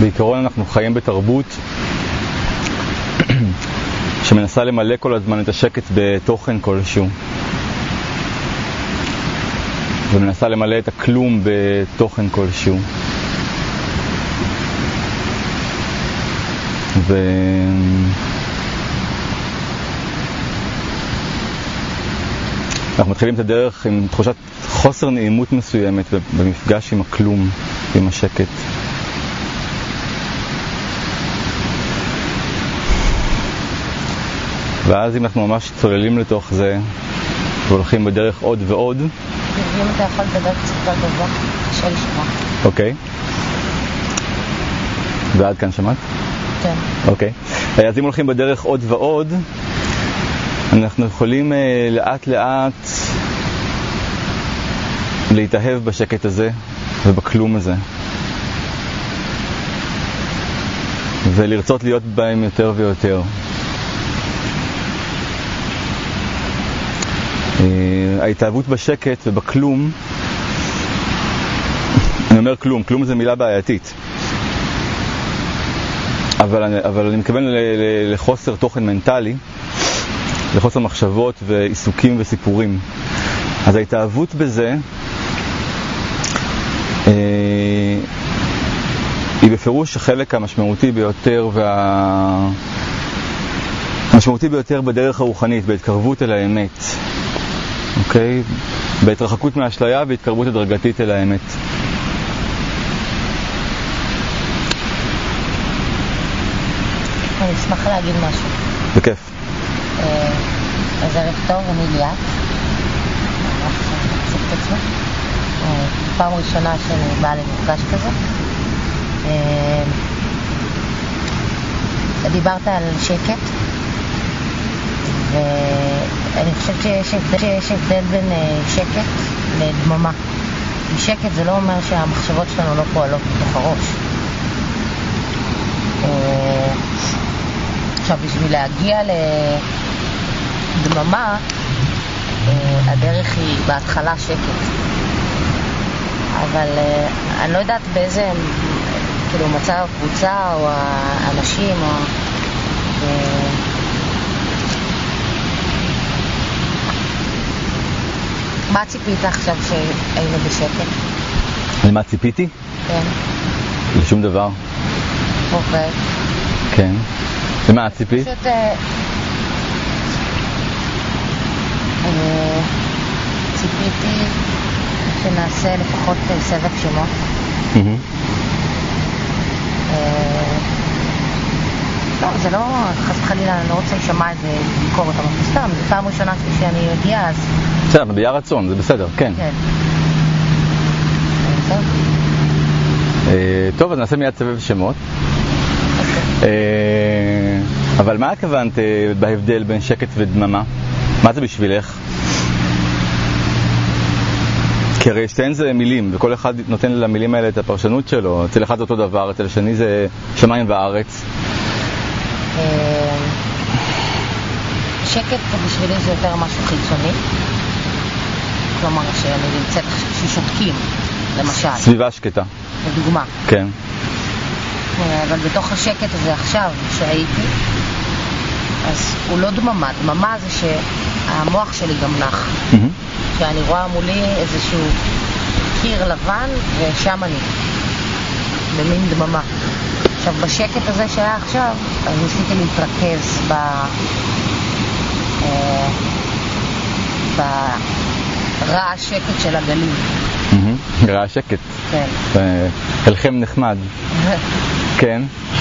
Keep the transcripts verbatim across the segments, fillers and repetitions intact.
בעיקרון אנחנו חיים בתרבות שמנסה למלא כל הזמן את השקט בתוכן כלשהו, ומנסה למלא את הכלום בתוכן כלשהו. ו... אנחנו מתחילים את הדרך עם תחושת חוסר נעימות מסוימת במפגש עם הכלום, עם השקט. ואז אם אנחנו ממש צוללים לתוך זה והולכים בדרך עוד ועוד, אם אתה יכול לדבר קצת גבוה, קשה לשמוע. אוקיי. ועד כאן שמעת? כן. אוקיי. אז אם הולכים בדרך עוד ועוד, אנחנו יכולים uh, לאט לאט להתאהב בשקט הזה ובכלום הזה, ולרצות להיות בהם יותר ויותר. uh, ההתאהבות בשקט ובכלום, אני אומר כלום, כלום זה מילה בעייתית, אבל, אבל אני מתכוון לחוסר תוכן מנטלי, לחוסר מחשבות ועיסוקים וסיפורים. אז ההתאהבות בזה אה, היא בפירוש החלק המשמעותי ביותר וה... המשמעותי ביותר בדרך הרוחנית, בהתקרבות אל האמת. אוקיי? בהתרחקות מהאשליה והתקרבות הדרגתית אל האמת. אני אשמח להגיד משהו. בכיף. אז ערב טוב, אני ליאת. אני את עצמי. פעם ראשונה שאני באה למפגש כזה. דיברת על שקט, ואני חושבת שיש הבדל בין שקט לדממה. שקט זה לא אומר שהמחשבות שלנו לא פועלות בתוך הראש. עכשיו, בשביל להגיע לדממה, הדרך היא בהתחלה שקט. אבל אני לא יודעת באיזה, כאילו, מצב הקבוצה או האנשים, או... מה ציפית עכשיו שהיינו בשקט? למה ציפיתי? כן. לשום דבר. אוקיי. כן. למה ציפית? פשוט... אה, אה, ציפיתי שנעשה לפחות סבב שמות. Mm-hmm. אה, לא, זה לא... חס וחלילה, אני לא רוצה לשמע את זה ביקורת, אבל סתם, זו פעם ראשונה שאני מגיעה, אז... בסדר, ביהיה רצון, זה בסדר, כן. כן. בסדר. אה, טוב, אז נעשה מיד סבב שמות. אה, אבל מה הכוונת בהבדל בין שקט ודממה? מה זה בשבילך? כי הרי שתיהן זה מילים, וכל אחד נותן למילים האלה את הפרשנות שלו. אצל אחד זה אותו דבר, אצל השני זה שמיים וארץ. שקט בשבילי זה יותר משהו חיצוני. כלומר, שאני נמצאת ששותקים, למשל. סביבה שקטה. לדוגמה. כן. אבל בתוך השקט הזה עכשיו שהייתי, אז הוא לא דממה. דממה זה שהמוח שלי גם נח. Mm-hmm. שאני רואה מולי איזשהו קיר לבן, ושם אני. במין דממה. עכשיו, בשקט הזה שהיה עכשיו, אז ניסיתי להתרכז ב... אה, ברעש שקט של הגלים. Mm-hmm. רעש שקט. כן. חלכם נחמד. כן.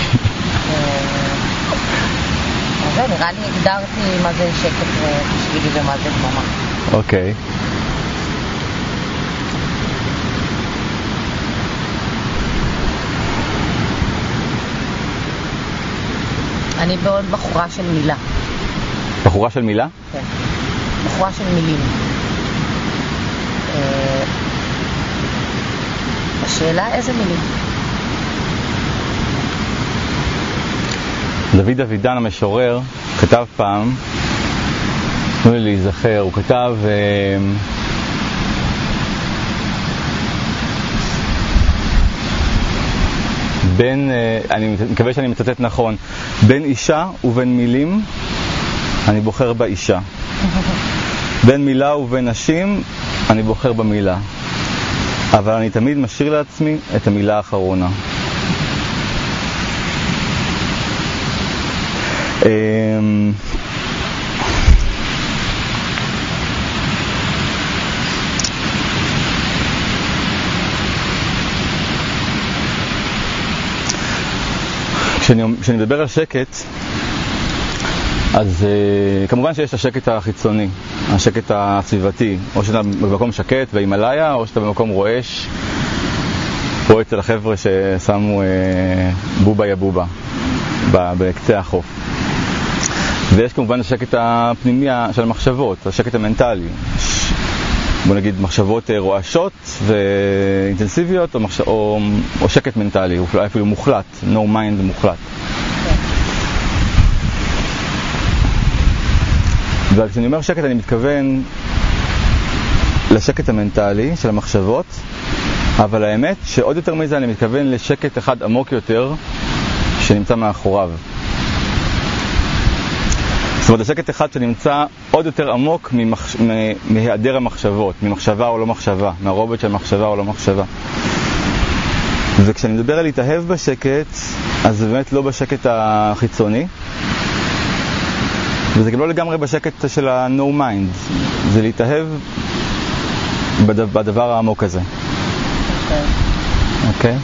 אז זה, נראה לי הגדרתי מה זה שקט בשבילי ומה זה דממה. אוקיי. אני בעוד בחורה של מילה. בחורה של מילה? כן. בחורה של מילים. השאלה איזה מילים? דוד אבידן המשורר כתב פעם, תנו לי להיזכר, הוא כתב אה, בין, אני מקווה שאני מצטט נכון, בין אישה ובין מילים, אני בוחר באישה. בין מילה ובין נשים, אני בוחר במילה. אבל אני תמיד משאיר לעצמי את המילה האחרונה. כשאני, כשאני מדבר על שקט, אז uh, כמובן שיש השקט החיצוני, השקט הסביבתי, או שאתה במקום שקט בהימאליה, או שאתה במקום רועש, פה אצל החבר'ה ששמו uh, בובה יא בובה בקצה החוף. ויש כמובן השקט הפנימי של המחשבות, השקט המנטלי. בוא נגיד מחשבות רועשות ואינטנסיביות, או, מחש... או, או שקט מנטלי, אולי אפילו מוחלט, no mind מוחלט. וכשאני אומר שקט אני מתכוון לשקט המנטלי של המחשבות, אבל האמת שעוד יותר מזה אני מתכוון לשקט אחד עמוק יותר שנמצא מאחוריו. זאת אומרת, השקט אחד שנמצא עוד יותר עמוק ממחש... מהיעדר המחשבות, ממחשבה או לא מחשבה, מהרובד של מחשבה או לא מחשבה. וכשאני מדבר על להתאהב בשקט, אז זה באמת לא בשקט החיצוני, וזה גם לא לגמרי בשקט של ה-no mind, זה להתאהב בדבר, בדבר העמוק הזה. אוקיי. Okay. אוקיי?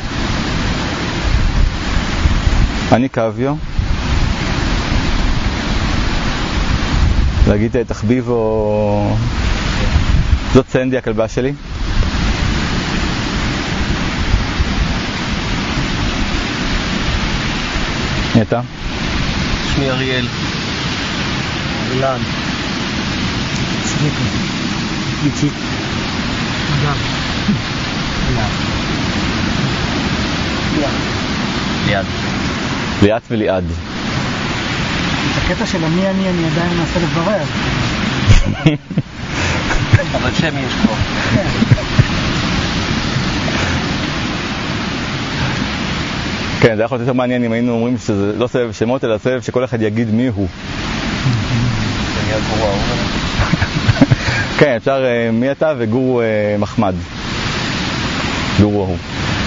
Okay. אני קוויו. להגיד תחביב או... זאת סנדי הכלבה שלי. מי אתה? שמי אריאל. אילן. צביקה. איציק. אדם. ליאת. ליאת. ליאת וליעד. את הקטע של המי אני אני עדיין מנסה לברר. אבל שם יש פה. כן, זה יכול להיות יותר מעניין אם היינו אומרים שזה לא סבב שמות, אלא סבב שכל אחד יגיד מי הוא. זה נהיה גורו ההוא. כן, אפשר מי אתה וגורו מחמד. גורו ההוא.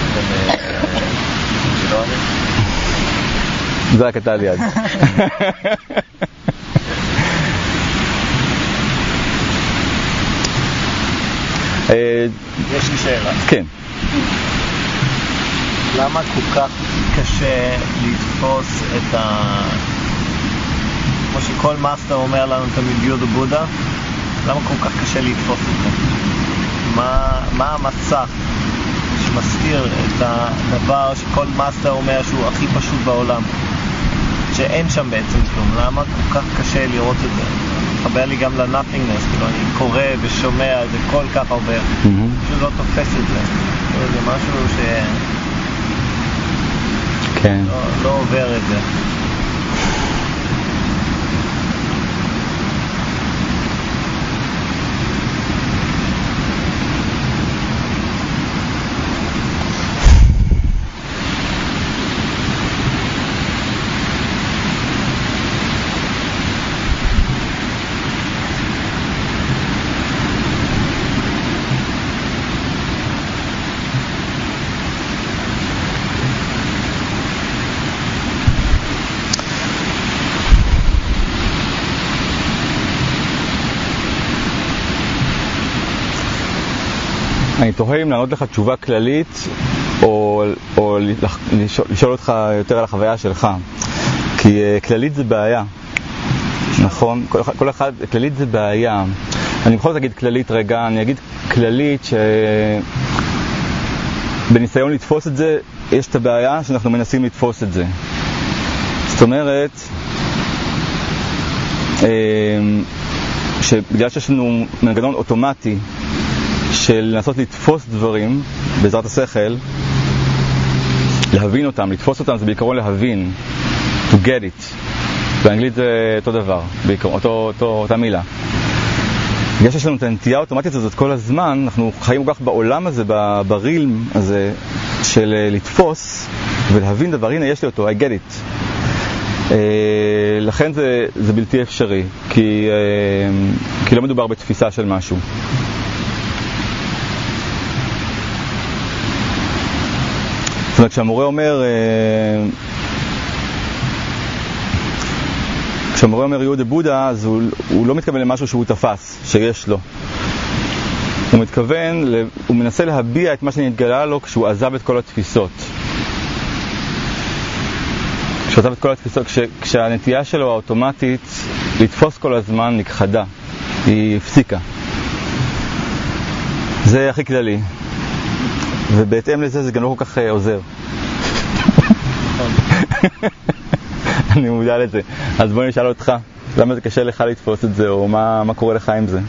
זה רק אתה ליד. יש לי שאלה. כן. למה כל כך קשה לתפוס את ה... כמו שכל מאסטר אומר לנו תמיד יודו בודה, למה כל כך קשה לתפוס את זה? מה, מה המסך שמסתיר את הדבר שכל מאסטר אומר שהוא הכי פשוט בעולם, שאין שם בעצם כלום? למה כל כך קשה לראות את זה? חבר לי גם ל-nothingness, כאילו אני קורא ושומע את זה כל כך הרבה, פשוט לא תופס את זה. זה משהו ש... כן. לא, לא עובר את זה. אני תוהה אם לענות לך תשובה כללית או, או לשאול, לשאול אותך יותר על החוויה שלך, כי uh, כללית זה בעיה, נכון? כל, כל אחד, כללית זה בעיה. אני בכל זאת אגיד כללית רגע, אני אגיד כללית שבניסיון לתפוס את זה יש את הבעיה שאנחנו מנסים לתפוס את זה. זאת אומרת שבגלל שיש לנו מנגנון אוטומטי של לנסות לתפוס דברים בעזרת השכל, להבין אותם, לתפוס אותם זה בעיקרון להבין, to get it. באנגלית זה אותו דבר, בעיקרון, אותו, אותו, אותה מילה. בגלל שיש לנו את הנטייה האוטומטית הזאת כל הזמן, אנחנו חיים כל כך בעולם הזה, ברילם הזה של לתפוס, ולהבין דבר, הנה יש לי אותו, I get it. Uh, לכן זה, זה בלתי אפשרי, כי, uh, כי לא מדובר בתפיסה של משהו. זאת אומרת, כשהמורה אומר, uh, כשהמורה אומר יהודה בודה, אז הוא, הוא לא מתכוון למשהו שהוא תפס, שיש לו. הוא מתכוון, הוא מנסה להביע את מה שנתגלה לו כשהוא עזב את כל התפיסות. כשהוא עזב את כל התפיסות, כש, כשהנטייה שלו האוטומטית לתפוס כל הזמן נכחדה, היא הפסיקה. זה הכי כללי. ובהתאם לזה זה גם לא כל כך עוזר. אני מודע לזה. אז בוא נשאל אותך, למה זה קשה לך לתפוס את זה, או מה, מה קורה לך עם זה?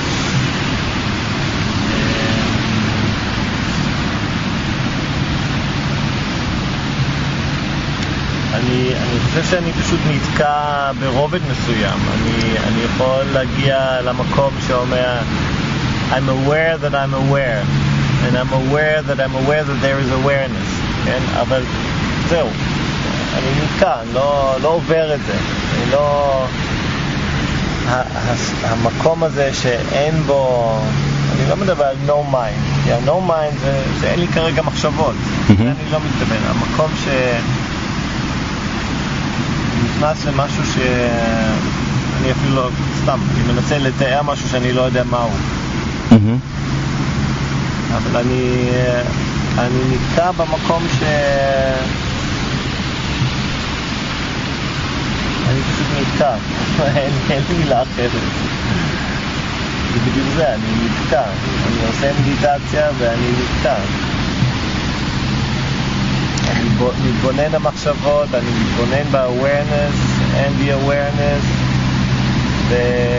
אני, אני חושב שאני פשוט נתקע ברובד מסוים. אני, אני יכול להגיע למקום שאומר I'm aware that I'm aware and I'm aware that I'm aware that there is awareness, כן? אבל זהו, אני נתקע, אני לא, לא עובר את זה. אני לא... המקום הזה שאין בו... אני לא מדבר על no mind, כי ה-no mind זה, זה אין לי כרגע מחשבות. Mm-hmm. אני לא מתכוון. המקום ש... נכנס למשהו שאני אפילו לא... סתם, אני מנסה לתאר משהו שאני לא יודע מהו. Mm-hmm. אבל אני... אני נתקע במקום ש... אני פשוט נתקע. אין, אין לי מילה אחרת. זה בדיוק זה, אני נתקע. אני עושה מדיטציה ואני נתקע. אני מתבונן המחשבות, אני מתבונן ב-awareness and the awareness ו...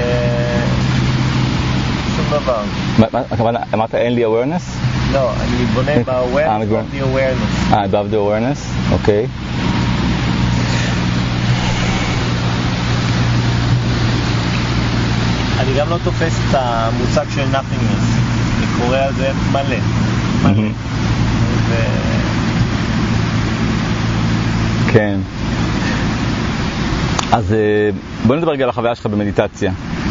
שום דבר. אמרת אין לי awareness? לא, אני מתבונן ב-awareness and the awareness. אה, above the awareness? אוקיי. אני גם לא תופס את המושג של nothingness. אני קורא על זה מלא. מלא. ו... כן. אז בוא נדבר רגע על החוויה שלך במדיטציה.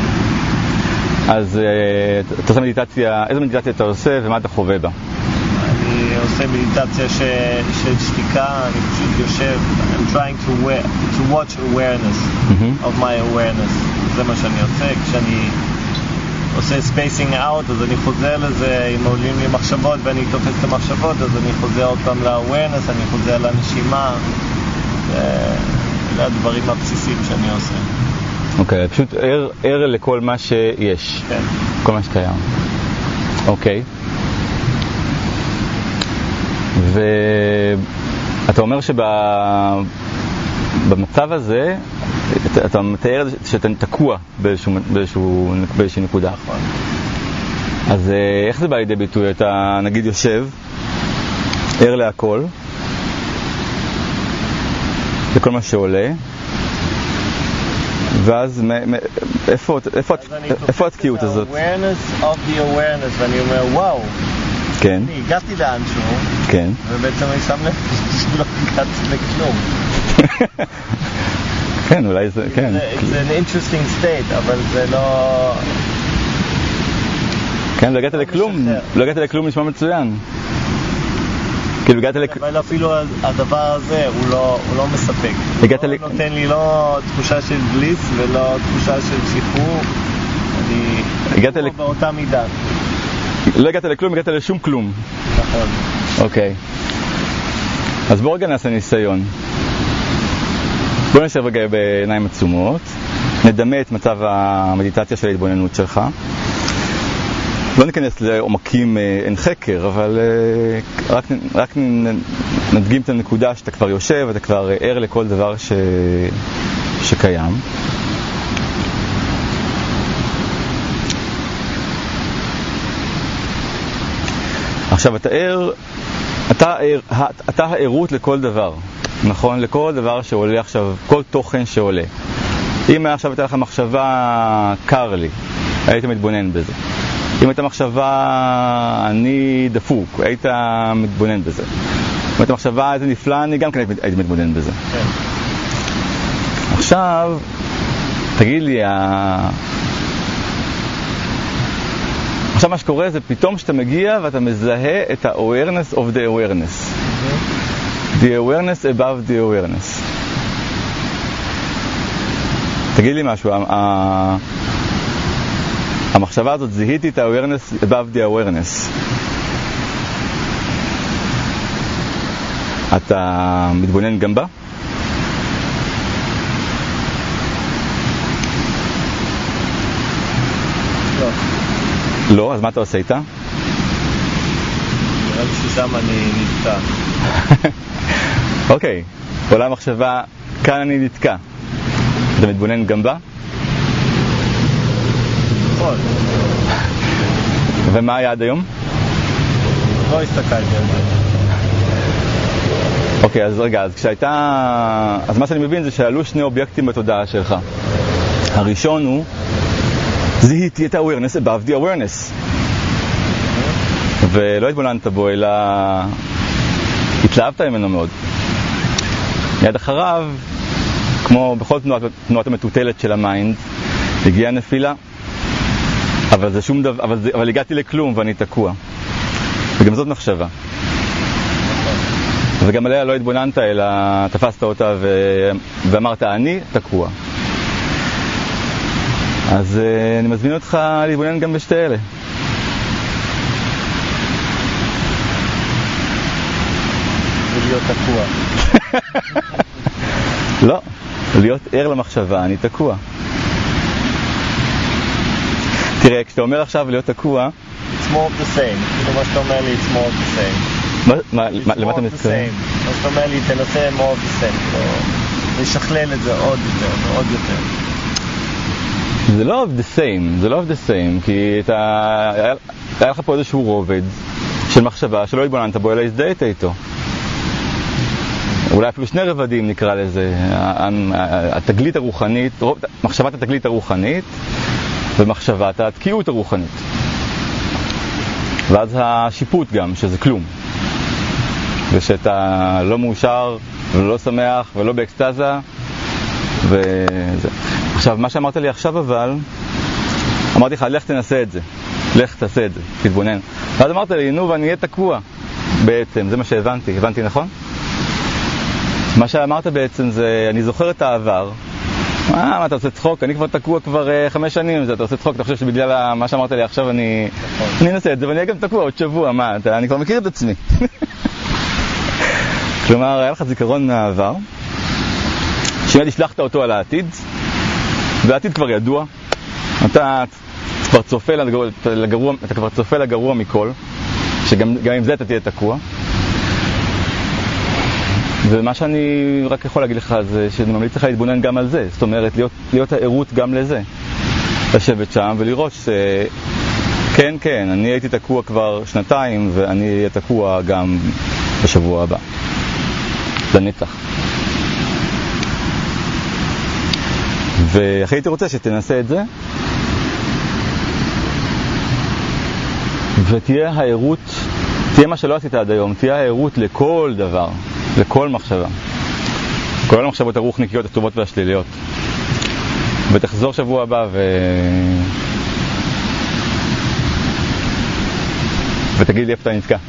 אז אתה עושה מדיטציה, איזו מדיטציה אתה עושה ומה אתה חווה בה? אני עושה מדיטציה ש... של שתיקה, אני פשוט יושב, I'm trying to, wear, to watch awareness mm-hmm. of my awareness. זה מה שאני עושה, כשאני עושה spacing out, אז אני חוזר לזה, אם עולים לי מחשבות ואני תופס את המחשבות, אז אני חוזר עוד פעם ל-awareness, אני חוזר לנשימה. אלה הדברים הבסיסיים שאני עושה. אוקיי, פשוט ער, ער לכל מה שיש. כן. כל מה שקיים. אוקיי. ואתה אומר שבמצב הזה, אתה, אתה מתאר שאתה תקוע באיזשהו, באיזשהו, באיזושהי נקודה. נכון. אז איך זה בא לידי ביטוי? אתה נגיד יושב, ער להכל, לכל מה שעולה, ואז איפה, איפה, איפה התקיעות הזאת? awareness of the awareness, ואני אומר, וואו, כן. אני הגעתי לאנשהו, כן. ובעצם אני שם לב שלא הגעתי לכלום. כן, אולי זה, כן. It's an interesting state, אבל זה לא... כן, לא הגעת לכלום, לא הגעת לכלום נשמע מצוין. כאילו הגעת לכ... אבל אפילו הדבר הזה הוא לא, הוא לא מספק. הוא לא לק... נותן לי לא תחושה של בליס ולא תחושה של שחרור. אני... הגעת לק... באותה מידה. לא הגעת לכלום, הגעת לשום כלום. נכון. אוקיי. אז בוא רגע נעשה ניסיון. בוא נשב רגע בעיניים עצומות. נדמה את מצב המדיטציה של ההתבוננות שלך. לא ניכנס לעומקים אין חקר, אבל רק, רק נדגים את הנקודה שאתה כבר יושב, אתה כבר ער לכל דבר ש... שקיים. עכשיו, אתה ער, אתה, אתה הערות לכל דבר, נכון? לכל דבר שעולה עכשיו, כל תוכן שעולה. אם עכשיו הייתה לך מחשבה קר לי, היית מתבונן בזה. אם הייתה מחשבה אני דפוק, היית מתבונן בזה. זאת המחשבה, איזה נפלא, אני גם כן הייתי מתבונן בזה. כן. עכשיו, תגיד לי, ה... עכשיו מה שקורה זה פתאום שאתה מגיע ואתה מזהה את ה-awareness of the awareness. The awareness above the awareness. תגיד לי משהו, ה... המחשבה הזאת, זיהיתי את ה-awareness above the awareness. אתה מתבונן גם בה? לא. לא? אז מה אתה עושה איתה? נראה לי ששם אני נתקע. אוקיי, עולה המחשבה, כאן אני נתקע. אתה מתבונן גם בה? נכון. ומה היה עד היום? לא הסתכלתי על זה. אוקיי, אז רגע, אז כשהייתה... אז מה שאני מבין זה שעלו שני אובייקטים בתודעה שלך. הראשון הוא, זיהיתי את ה-awareness above the awareness. ולא התבוננת בו, אלא התלהבת ממנו מאוד. מיד אחריו, כמו בכל תנועת, תנועת המטוטלת של המיינד, הגיעה נפילה. אבל זה שום דבר, אבל, זה, אבל הגעתי לכלום ואני תקוע. וגם זאת מחשבה. וגם עליה לא התבוננת, אלא תפסת אותה ו... ואמרת, אני תקוע. אז uh, אני מזמין אותך להתבונן גם בשתי אלה. ולהיות תקוע. לא, להיות ער למחשבה, אני תקוע. תראה, כשאתה אומר עכשיו להיות תקוע... It's more of the same. כאילו מה שאתה אומר לי, it's more of the same. מה, מה, למה אתה מתכוון? מה שאתה אומר לי, תנסה more of the same. לשכלל את זה עוד יותר, עוד יותר. זה לא of the same, זה לא of the same, כי אתה, היה, היה לך פה איזשהו רובד של מחשבה שלא התבוננת בו, אלא הזדהית איתו. אולי אפילו שני רבדים נקרא לזה, התגלית הרוחנית, מחשבת התגלית הרוחנית ומחשבת התקיעות הרוחנית. ואז השיפוט גם, שזה כלום. ושאתה לא מאושר ולא שמח ולא באקסטזה וזה. עכשיו, מה שאמרת לי עכשיו אבל, אמרתי לך, לך תנסה את זה. לך תעשה את זה, תתבונן. ואז אמרת לי, נו, ואני אהיה תקוע. בעצם, זה מה שהבנתי. הבנתי נכון? מה שאמרת בעצם זה, אני זוכר את העבר. מה, מה אתה עושה צחוק? אני כבר תקוע כבר uh, חמש שנים. אתה עושה צחוק, אתה חושב שבגלל מה שאמרת לי עכשיו אני, אני אנסה את זה, ואני אהיה גם תקוע עוד שבוע. מה, אתה, אני כבר מכיר את עצמי. כלומר, היה לך זיכרון מהעבר, שמיד השלחת אותו על העתיד, והעתיד כבר ידוע. אתה כבר צופה לגרוע, לגרוע, אתה כבר צופה לגרוע מכל, שגם גם עם זה אתה תהיה תקוע. ומה שאני רק יכול להגיד לך זה שאני ממליץ לך להתבונן גם על זה. זאת אומרת, להיות, להיות הערות גם לזה. לשבת שם ולראות שכן, כן, אני הייתי תקוע כבר שנתיים, ואני אהיה תקוע גם בשבוע הבא. לנצח. ואחרי הייתי רוצה שתנסה את זה, ותהיה הערות, תהיה מה שלא עשית עד היום, תהיה הערות לכל דבר, לכל מחשבה. כל המחשבות הרוחניקיות, הטובות והשליליות. ותחזור שבוע הבא ו... ותגיד לי איפה אתה נתקע.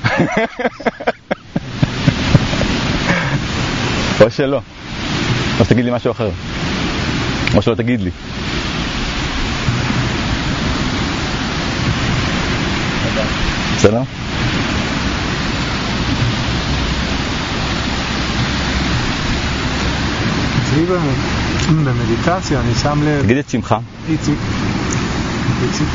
או שלא. או שתגיד לי משהו אחר. או שלא תגיד לי. בסדר? אצלי במדיטציה אני שם לב... תגיד את שמך. איציק. איציק.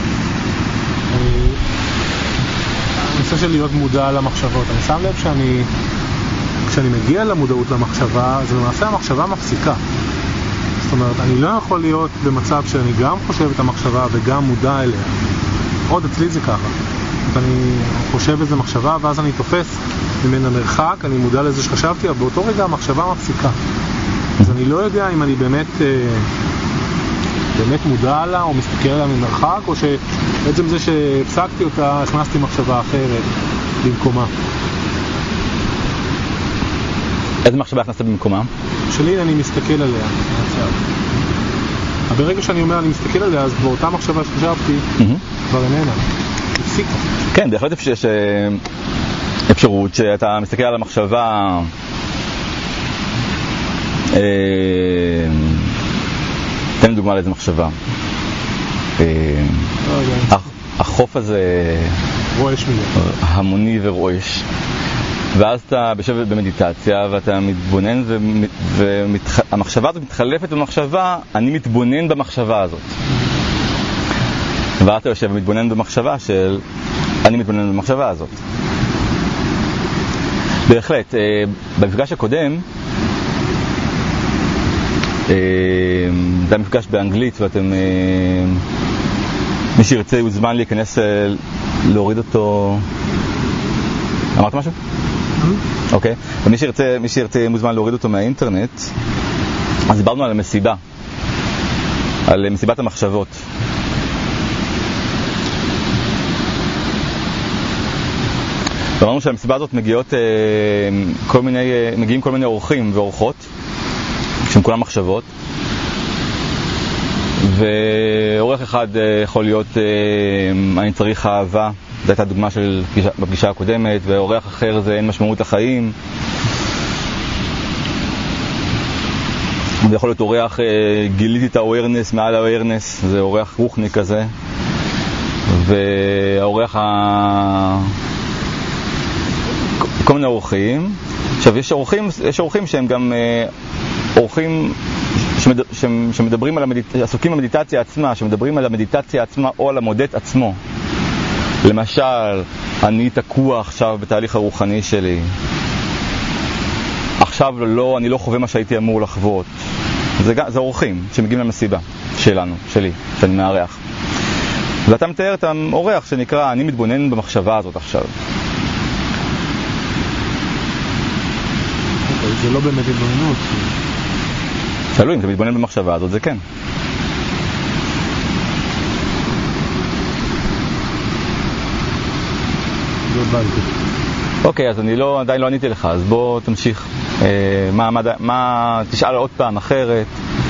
הנושא של להיות מודע למחשבות. אני שם לב שאני... כשאני מגיע למודעות למחשבה, אז למעשה המחשבה מפסיקה. זאת אומרת, אני לא יכול להיות במצב שאני גם חושב את המחשבה וגם מודע אליה. עוד אצלי זה ככה. אני חושב איזה מחשבה, ואז אני תופס ממנה מרחק, אני מודע לזה שחשבתי, אבל באותו רגע המחשבה מפסיקה. אז אני לא יודע אם אני באמת, באמת מודע לה, או מסתכל עליה ממרחק, או שבעצם זה שהפסקתי אותה, הכנסתי מחשבה אחרת במקומה. איזה מחשבה הכנסת במקומה? שלי אני מסתכל עליה עכשיו. ברגע שאני אומר אני מסתכל עליה, אז באותה מחשבה שחשבתי, כבר איננה. הפסיקה. כן, בהחלט יש אפשרות שאתה מסתכל על המחשבה, תן דוגמה לאיזה מחשבה. החוף הזה רועש מזה. המוני ורועש. ואז אתה יושב במדיטציה ואתה מתבונן והמחשבה הזאת מתחלפת במחשבה, אני מתבונן במחשבה הזאת. ואתה יושב ומתבונן במחשבה של אני מתבונן במחשבה הזאת. בהחלט, במפגש הקודם, זה המפגש באנגלית ואתם, מי שירצה יוזמן להיכנס, להוריד אותו. אמרת משהו? אוקיי. ומי שירצה, מי שירצה מוזמן להוריד אותו מהאינטרנט. אז דיברנו על המסיבה, על מסיבת המחשבות. ואמרנו שהמסיבה הזאת מגיעות כל מיני, מגיעים כל מיני אורחים ואורחות שהם כולם מחשבות, ואורח אחד יכול להיות אני צריך אהבה, זו הייתה דוגמה של בפגישה הקודמת, ואורח אחר זה אין משמעות לחיים, זה יכול להיות אורח גיליתי את ה-awareness מעל ה-awareness, זה אורח רוחני כזה, והאורח ה... כל מיני אורחים. עכשיו יש אורחים, יש אורחים שהם גם אורחים שמד... שמדברים על המדיטציה, עסוקים במדיטציה עצמה, שמדברים על המדיטציה עצמה או על המודד עצמו. למשל, אני תקוע עכשיו בתהליך הרוחני שלי. עכשיו לא, אני לא חווה מה שהייתי אמור לחוות. זה, זה אורחים שמגיעים למסיבה שלנו, שלי, שאני מארח. ואתה מתאר את האורח שנקרא, אני מתבונן במחשבה הזאת עכשיו. זה לא באמת התבוננות. תלוי, אם אתה מתבונן במחשבה הזאת, זה כן. אוקיי, אז אני לא, עדיין לא עניתי לך, אז בוא תמשיך. אה, מה, מה, מה, תשאל עוד פעם אחרת.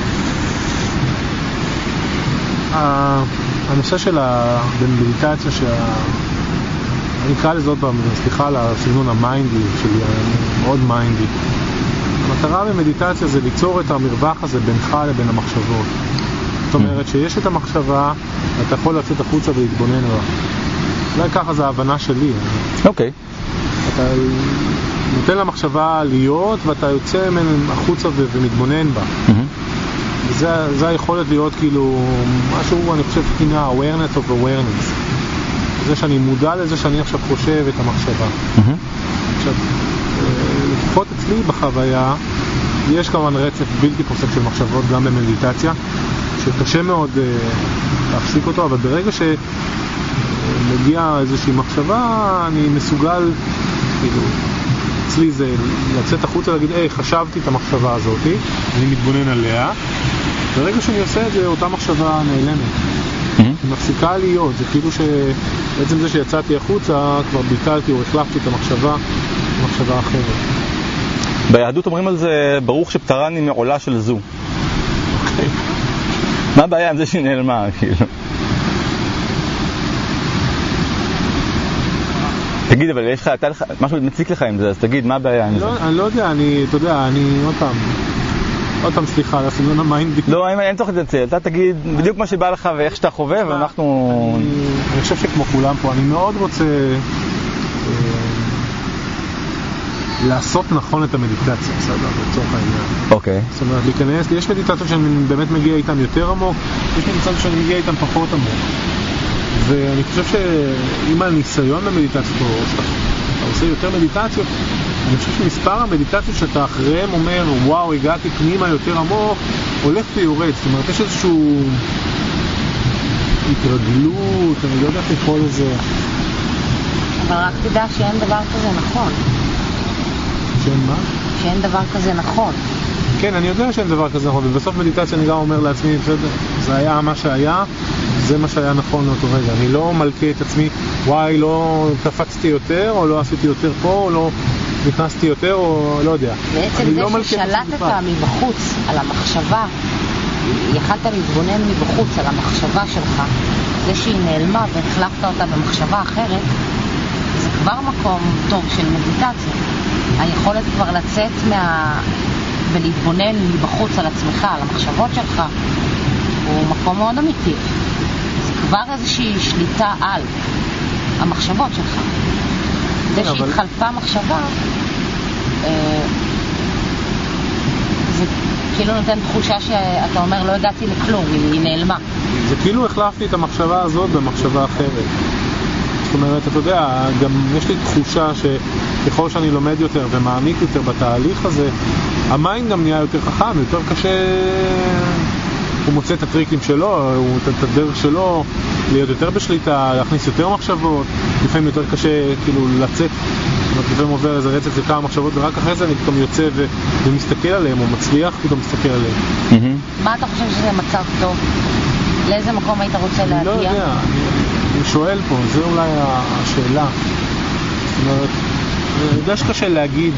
הנושא של המדיטציה, שה... אני אקרא לזה עוד פעם, סליחה על הסגנון המיינדי שלי, מאוד מיינדי. המטרה במדיטציה זה ליצור את המרווח הזה בינך לבין המחשבות. זאת אומרת שיש את המחשבה, אתה יכול לצאת החוצה ולהתבונן בה. אולי ככה זה ההבנה שלי. אוקיי. אתה נותן למחשבה להיות ואתה יוצא החוצה ומתבונן בה. וזה, זה היכולת להיות כאילו משהו, אני חושב, כינה awareness of awareness. זה שאני מודע לזה שאני עכשיו חושב את המחשבה. עכשיו, לפחות אצלי בחוויה, יש כמובן רצף בלתי פוסק של מחשבות גם במדיטציה, שקשה מאוד uh, להפסיק אותו, אבל ברגע שמגיע איזושהי מחשבה, אני מסוגל, כאילו, אצלי זה לצאת החוצה ולהגיד, היי, חשבתי את המחשבה הזאת, אני מתבונן עליה, ברגע שאני עושה את זה, אותה מחשבה נעלמת. היא מפסיקה להיות, זה כאילו שבעצם זה שיצאתי החוצה, כבר ביטלתי או החלפתי את המחשבה, מחשבה אחרת. ביהדות אומרים על זה, ברוך שפטרני מעולה של זו. אוקיי. מה הבעיה עם זה שהיא נעלמה, כאילו? תגיד, אבל יש לך, אתה לך, משהו מציק לך עם זה, אז תגיד, מה הבעיה עם זה? אני לא יודע, אני, אתה יודע, אני עוד פעם, עוד פעם סליחה, לסגנון המיינדי. לא, אין צורך לצל, אתה תגיד בדיוק מה שבא לך ואיך שאתה חווה, ואנחנו... אני חושב שכמו כולם פה, אני מאוד רוצה לעשות נכון את המדיטציה, בסדר, לצורך העניין. אוקיי. זאת אומרת, להיכנס, יש מדיטציות שאני באמת מגיע איתן יותר עמוק, יש מדיטציות שאני מגיע איתן פחות עמוק. ואני חושב שאם הניסיון למדיטציות, או שאתה עושה יותר מדיטציות, אני חושב שמספר המדיטציות שאתה אחריהם אומר, וואו, הגעתי פנימה יותר עמוק, הולך ויורד. זאת אומרת, יש איזשהו התרגלות, אני לא יודע איך לקרוא לזה. אבל רק תדע שאין דבר כזה נכון. שאין מה? שאין דבר כזה נכון. כן, אני יודע שאין דבר כזה נכון, ובסוף מדיטציה אני גם אומר לעצמי, זה היה מה שהיה, זה מה שהיה נכון לאותו רגע. אני לא מלכה את עצמי, וואי, לא קפצתי יותר, או לא עשיתי יותר פה, או לא... נכנסתי יותר או לא יודע. בעצם זה לא ששלטת מבחוץ על המחשבה, יכלת להתבונן מבחוץ על המחשבה שלך, זה שהיא נעלמה והחלפת אותה במחשבה אחרת, זה כבר מקום טוב של מדיטציה. היכולת כבר לצאת מה... ולהתבונן מבחוץ על עצמך, על המחשבות שלך, הוא מקום מאוד אמיתי. זה כבר איזושהי שליטה על המחשבות שלך. זה אבל... שהתחלפה מחשבה, אה, זה כאילו נותן תחושה שאתה אומר לא הגעתי לכלום, היא נעלמה. זה כאילו החלפתי את המחשבה הזאת במחשבה אחרת. זאת אומרת, אתה יודע, גם יש לי תחושה שככל שאני לומד יותר ומעמיק יותר בתהליך הזה, המיינד גם נהיה יותר חכם, יותר קשה, הוא מוצא את הטריקים שלו, הוא את הדרך שלו, להיות יותר בשליטה, להכניס יותר מחשבות, לפעמים יותר קשה כאילו לצאת, לפעמים עובר איזה רצף של כמה מחשבות, ורק אחרי זה אני פתאום יוצא ו- ומסתכל עליהם, או מצליח פתאום מסתכל עליהם. Mm-hmm. מה אתה חושב שזה מצב טוב? לאיזה מקום היית רוצה להגיע? אני לא יודע, אני, אני שואל פה, זה אולי השאלה. זאת אומרת, אני יודע שקשה להגיד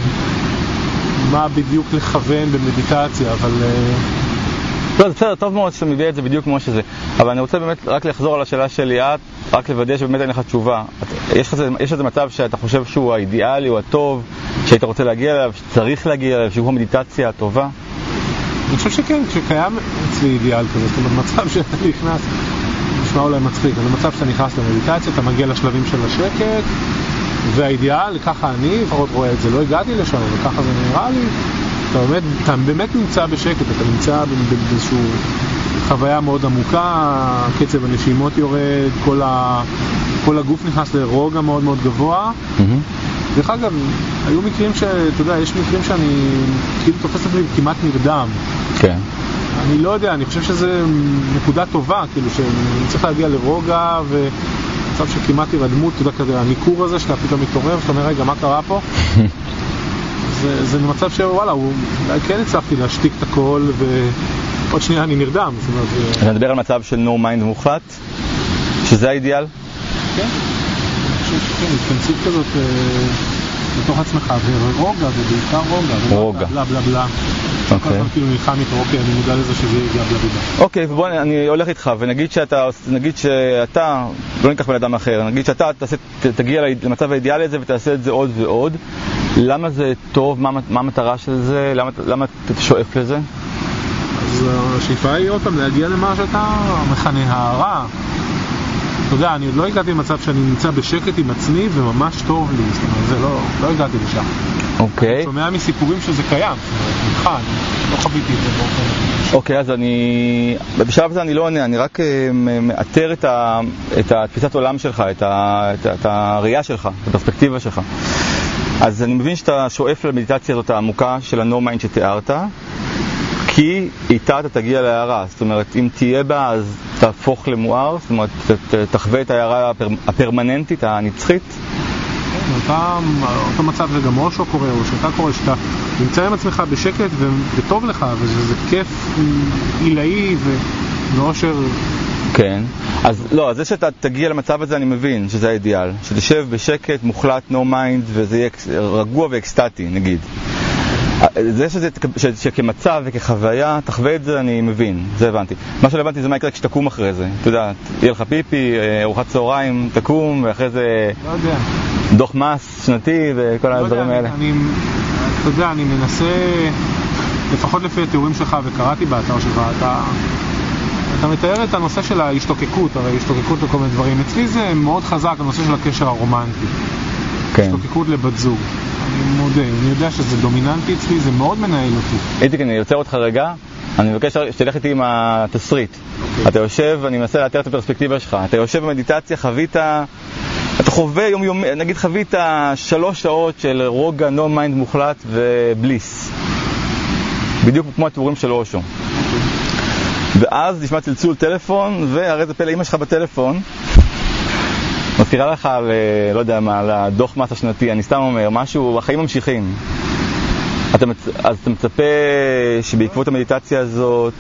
מה בדיוק לכוון במדיטציה, אבל... לא, זה בסדר, טוב מאוד שאתה מביא את זה בדיוק כמו שזה. אבל אני רוצה באמת רק לחזור על השאלה שלי, את, רק לוודא שבאמת אין לך תשובה. יש, יש איזה מצב שאתה חושב שהוא האידיאלי, הוא הטוב, שהיית רוצה להגיע אליו, שצריך להגיע אליו, שהוא המדיטציה הטובה? אני חושב שכן, כשקיים אצלי אידיאל כזה, זאת אומרת, מצב שאתה נכנס, נשמע אולי מצחיק, אבל מצב שאתה נכנס למדיטציה, אתה מגיע לשלבים של השקט, והאידיאל, ככה אני לפחות רואה את זה, לא הגעתי לשם, וככה זה נראה לי, אתה באמת, אתה באמת נמצא בשקט, אתה נמצא באיזושהי חוויה מאוד עמוקה, קצב הנשימות יורד, כל, ה, כל הגוף נכנס לרוגע מאוד מאוד גבוה. Mm-hmm. דרך אגב, היו מקרים ש... אתה יודע, יש מקרים שאני כאילו תופס את זה כמעט נרדם. כן. אני לא יודע, אני חושב שזה נקודה טובה, כאילו שאני צריך להגיע לרוגע ומצב שכמעט ירדמות, אתה יודע, כזה, הניקור הזה שאתה פתאום מתעורר, שאתה אומר, רגע, מה קרה פה? זה, זה מצב שוואלה, הוא... כן הצלחתי להשתיק את הכל ועוד שנייה אני נרדם. זאת אומרת, זה... אתה מדבר על מצב של no mind מוחלט? שזה האידיאל? כן. כן, התכנסות כזאת אה, בתוך עצמך, ורוגע, ובעיקר רוגע, רוגע. בלה בלה בלה. אוקיי. כל כאילו נלחם איתו, אוקיי, אני מודע לזה שזה יגיע בלה בלה. אוקיי, ובוא, אני הולך איתך, ונגיד שאתה, נגיד שאתה, לא ניקח בן אדם אחר, נגיד שאתה תעשה, תגיע למצב האידיאלי הזה ותעשה את זה עוד ועוד. למה זה טוב? מה, מה המטרה של זה? למה, למה אתה שואף לזה? אז השאיפה היא עוד פעם להגיע למה שאתה מכנה הערה. אתה יודע, אני עוד לא הגעתי למצב שאני נמצא בשקט עם עצמי וממש טוב לי, זאת אומרת, זה לא, לא הגעתי לשם. אוקיי. אני שומע מסיפורים שזה קיים, זאת אומרת, ממך, אני לא חוויתי את זה באופן. אוקיי, אז אני, בשלב הזה אני לא עונה, אני רק מאתר את, ה, את התפיסת עולם שלך, את, ה, את, את הראייה שלך, את הפרספקטיבה שלך. אז אני מבין שאתה שואף למדיטציה הזאת העמוקה של ה-no mind שתיארת, כי איתה אתה תגיע להערה, זאת אומרת, אם תהיה בה אז תהפוך למואר, זאת אומרת, תחווה את ההערה הפר, הפרמננטית, הנצחית. כן, אותה, אותו מצב שגם אושו קורה, או שאתה קורה, שאתה נמצא עם עצמך בשקט ו, וטוב לך, וזה כיף עילאי ו, ואושר. כן, אז לא, אז זה שאתה תגיע למצב הזה אני מבין שזה האידיאל, שתשב בשקט, מוחלט, no mind, וזה יהיה רגוע ואקסטטי, נגיד. זה שזה, שכמצב וכחוויה, תחווה את זה, אני מבין, זה הבנתי. מה שלא הבנתי זה מה יקרה כשתקום אחרי זה. אתה יודע, יהיה לך פיפי, ארוחת צהריים, תקום, ואחרי זה לא יודע. דוח מס שנתי וכל לא הדברים יודע, האלה. אני, אתה יודע, אני מנסה, לפחות לפי התיאורים שלך, וקראתי באתר שלך, אתה, אתה מתאר את הנושא של ההשתוקקות, הרי השתוקקות וכל מיני דברים. אצלי זה מאוד חזק, הנושא של הקשר הרומנטי. כן. השתוקקות לבת זוג. אני מודה, אני יודע שזה דומיננטי אצלי, זה מאוד מנהל אותי. איתיק, אני יוצר אותך רגע, אני מבקש שתלך איתי עם התסריט. Okay. אתה יושב, אני מנסה לאתר את הפרספקטיבה שלך, אתה יושב במדיטציה, חווית, אתה חווה יום יום, נגיד חווית שלוש שעות של רוגע, no mind מוחלט ובליס. בדיוק כמו התיאורים של אושו. Okay. ואז נשמע צלצול טלפון, והרי זה פלא אמא שלך בטלפון. מזכירה לך על, לא יודע מה, על הדוח מס השנתי, אני סתם אומר, משהו, החיים ממשיכים. אתה מצ... אז אתה מצפה שבעקבות המדיטציה הזאת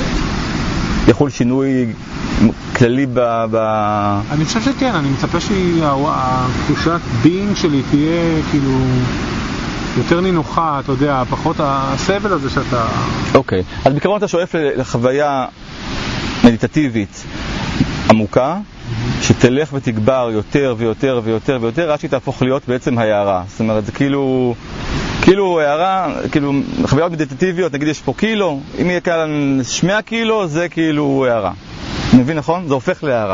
יחול שינוי כללי ב... ב... אני חושב שכן, אני מצפה שהתחושת being שלי תהיה כאילו יותר נינוחה, אתה יודע, פחות הסבל הזה שאתה... אוקיי, אז בעיקרון אתה שואף לחוויה מדיטטיבית עמוקה, שתלך ותגבר יותר ויותר ויותר ויותר, עד שהיא תהפוך להיות בעצם הערה. זאת אומרת, זה כאילו... כאילו הערה, כאילו חוויות מדיטטיביות, נגיד יש פה קילו, אם יהיה כאן שמונה קילו, זה כאילו הערה. אני מבין נכון? זה הופך להערה.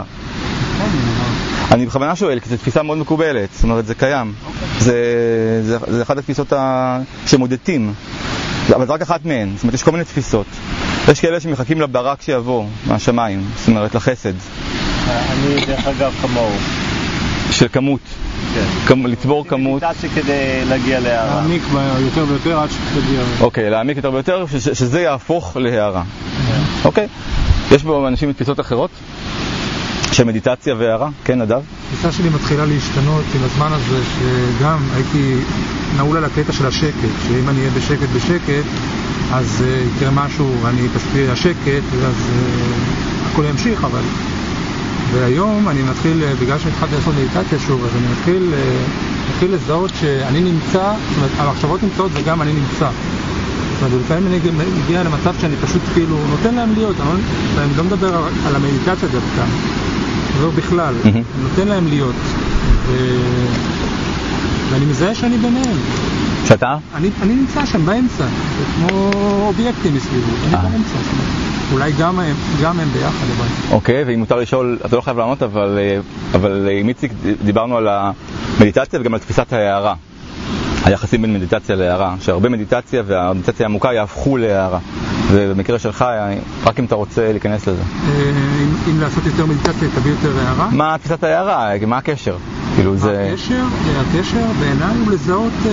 אני בכוונה שואל, כי זו תפיסה מאוד מקובלת, זאת אומרת, זה קיים. זה, זה, זה אחת התפיסות ה... שמודדים, אבל זה רק אחת מהן. זאת אומרת, יש כל מיני תפיסות. יש כאלה שמחכים לברק שיבוא מהשמיים, זאת אומרת, לחסד. אני דרך אגב כמוהו. של כמות. כן. לצבור כמות. מדיטציה כדי להגיע להערה. להעמיק יותר ויותר עד שתגיע. אוקיי, להעמיק יותר ויותר, ש- שזה יהפוך להערה. אוקיי. יש בו אנשים מתפיסות אחרות? של מדיטציה והערה? כן, נדב? התפיסה שלי מתחילה להשתנות עם הזמן הזה, שגם הייתי נעול על הקטע של השקט, שאם אני אהיה בשקט בשקט, אז uh, יקרה משהו ואני פשוט אהיה השקט, ואז uh, הכל ימשיך, אבל... והיום אני מתחיל, בגלל שהתחלתי לעשות מדיטציה שוב, אז אני מתחיל, uh, מתחיל לזהות שאני נמצא, זאת אומרת, המחשבות נמצאות וגם אני נמצא. זאת אומרת, לפעמים אני מגיע למצב שאני פשוט כאילו נותן להם להיות, אני לא, אני לא מדבר על המדיטציה דווקא. לא בכלל, mm-hmm. אני נותן להם להיות ו... ואני מזהה שאני ביניהם. שאתה? אני, אני נמצא שם באמצע, זה כמו אובייקטים מסביבו, אני באמצע, אולי גם הם, גם הם ביחד לבד. אוקיי, ואם מותר לשאול, אתה לא חייב לענות, אבל, אבל עם איציק דיברנו על המדיטציה וגם על תפיסת ההערה. היחסים בין מדיטציה להערה, שהרבה מדיטציה והמדיטציה העמוקה יהפכו להערה. ובמקרה שלך, רק אם אתה רוצה להיכנס לזה. אם, אם לעשות יותר מדיטציה, תביא יותר הערה? מה תפיסת ההערה? מה הקשר? כאילו זה... הקשר, הקשר בעיניי הוא לזהות אה,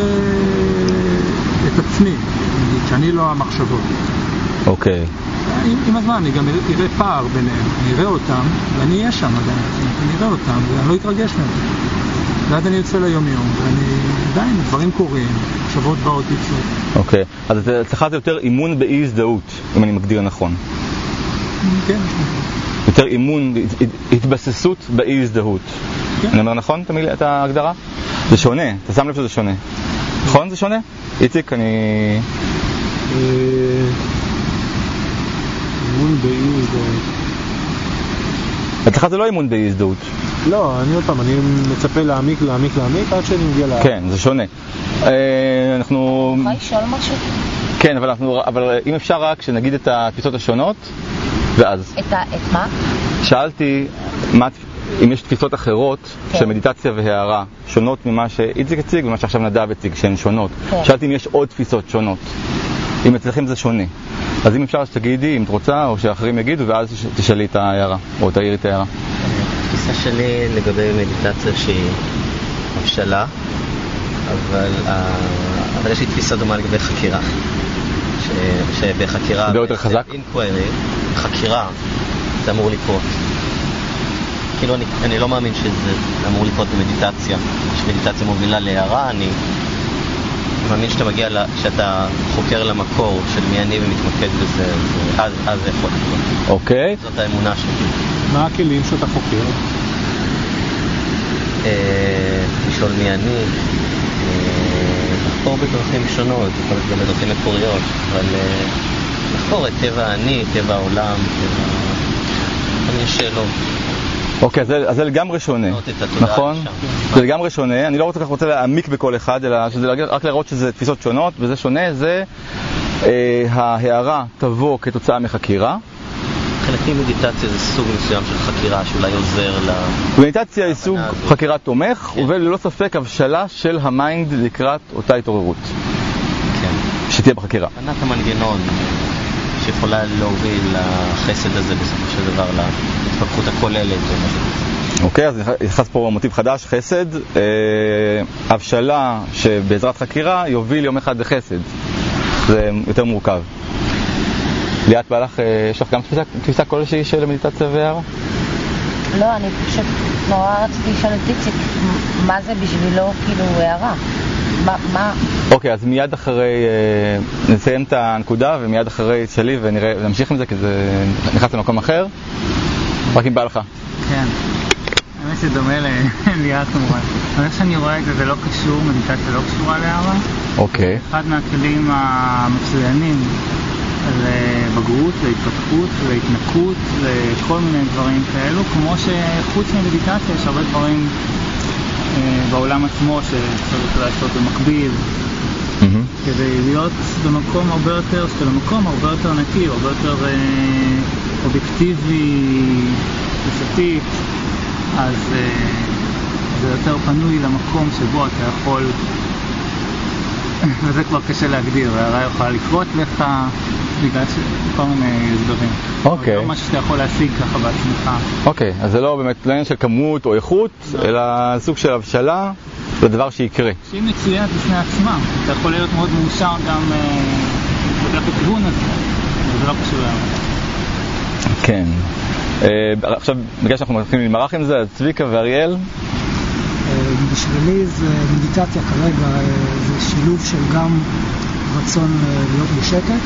את עצמי, נגיד, שאני לא המחשבות. אוקיי. עם, עם הזמן אני גם אראה פער ביניהם, אני אראה אותם, ואני אהיה שם עדיין, אני אראה אותם, ואני לא אתרגש מהם. ועד אני יוצא ליום יום, ואני עדיין, דברים קורים, מחשבות באות יצאו. אוקיי, אז אצלך זה יותר אימון באי הזדהות, אם אני מגדיר נכון. כן. יותר אימון, התבססות באי הזדהות. כן. אני אומר נכון את ההגדרה? זה שונה, אתה שם לב שזה שונה. נכון זה שונה? איציק, אני... אימון באי הזדהות. אצלך זה לא אימון באי הזדהות. לא, אני עוד פעם, אני מצפה להעמיק, להעמיק, להעמיק עד שאני מגיע להעמיק. כן, זה שונה. אנחנו... יכולה לשאול משהו? כן, אבל, אנחנו, אבל אם אפשר רק שנגיד את התפיסות השונות, ואז... את, ה, את מה? שאלתי מה, אם יש תפיסות אחרות כן. של מדיטציה והערה, שונות ממה שאיציק הציג ומה שעכשיו נדב הציג, שהן שונות. כן. שאלתי אם יש עוד תפיסות שונות. אם אצלכם זה שונה. אז אם אפשר שתגידי, אם את רוצה, או שאחרים יגידו, ואז תשאלי את ההערה, או תעירי את ההערה. התפיסה שלי לגבי מדיטציה שהיא הבשלה, אבל, אבל יש לי תפיסה דומה לגבי חקירה. ש, שבחקירה... זה יותר חזק? אינקווירי, חקירה, זה אמור לקרות. כאילו אני, אני לא מאמין שזה אמור לקרות במדיטציה. שמדיטציה מובילה להערה, אני מאמין שאתה מגיע, לה, שאתה חוקר למקור של מי אני ומתמקד בזה, אז, אז זה יכול לקרות. אוקיי. זאת האמונה שלי. מה הכלים שאתה חוקר? אה, לשאול מי אני, אה, לחקור בדרכים שונות, יכול להיות גם בדרכים מקוריות, אבל אה, לחקור את טבע אני, טבע העולם, טבע... אני יש שאלות. אוקיי, אז זה לגמרי שונה, נכון? זה לגמרי שונה, אני לא רוצה כך רוצה להעמיק בכל אחד, אלא שזה רק להראות שזה תפיסות שונות, וזה שונה, זה ההערה תבוא כתוצאה מחקירה. מבחינתי מדיטציה זה סוג מסוים של חקירה שאולי עוזר ל... מדיטציה היא סוג חקירה תומך, וללא ספק הבשלה של המיינד לקראת אותה התעוררות. כן. שתהיה בחקירה. הבנת המנגנון שיכולה להוביל לחסד הזה בסופו של דבר, להתפתחות הכוללת או משהו. אוקיי, אז נכנס פה מוטיב חדש, חסד. הבשלה שבעזרת חקירה יוביל יום אחד לחסד. זה יותר מורכב. ליאת, בא לך, יש לך גם תפיסה, תפיסה כלשהי של מדיטציה והערה? לא, אני פשוט נורא רציתי לשאול את איציק, מה זה בשבילו כאילו הערה? מה, מה? אוקיי, אז מיד אחרי, נסיים את הנקודה ומיד אחרי שלי ונמשיך עם זה, כי זה נכנס למקום אחר. רק אם בא לך. כן. האמת שדומה לליאת כמובן. אבל איך שאני רואה את זה, זה לא קשור, מדיטציה לא קשורה להערה. אוקיי. אחד מהכלים המצוינים לבגרות, להתפתחות, להתנקות, לכל מיני דברים כאלו, כמו שחוץ ממדיטציה יש הרבה דברים אה, בעולם עצמו שצריך לעשות במקביל, mm-hmm. כדי להיות במקום הרבה יותר, שאתה במקום הרבה יותר נקי, הרבה יותר אה, אובייקטיבי, תפיסתית, אז אה, זה יותר פנוי למקום שבו אתה יכול, וזה כבר קשה להגדיר, והרעי יכולה לקרות לך בגלל כל מיני הסברים. אוקיי. לא משהו שאתה יכול להשיג ככה בעצמך. אוקיי, אז זה לא באמת לעניין של כמות או איכות, אלא סוג של הבשלה לדבר שיקרה. שהיא מצוינת בפני עצמה. אתה יכול להיות מאוד מאושר גם בדרך הכיוון הזה, אבל זה לא קשור להם. כן. עכשיו, בגלל שאנחנו מתחילים למרח עם זה, אז צביקה ואריאל? בשבילי זה מדיטציה כרגע, זה שילוב של גם רצון להיות בשקט,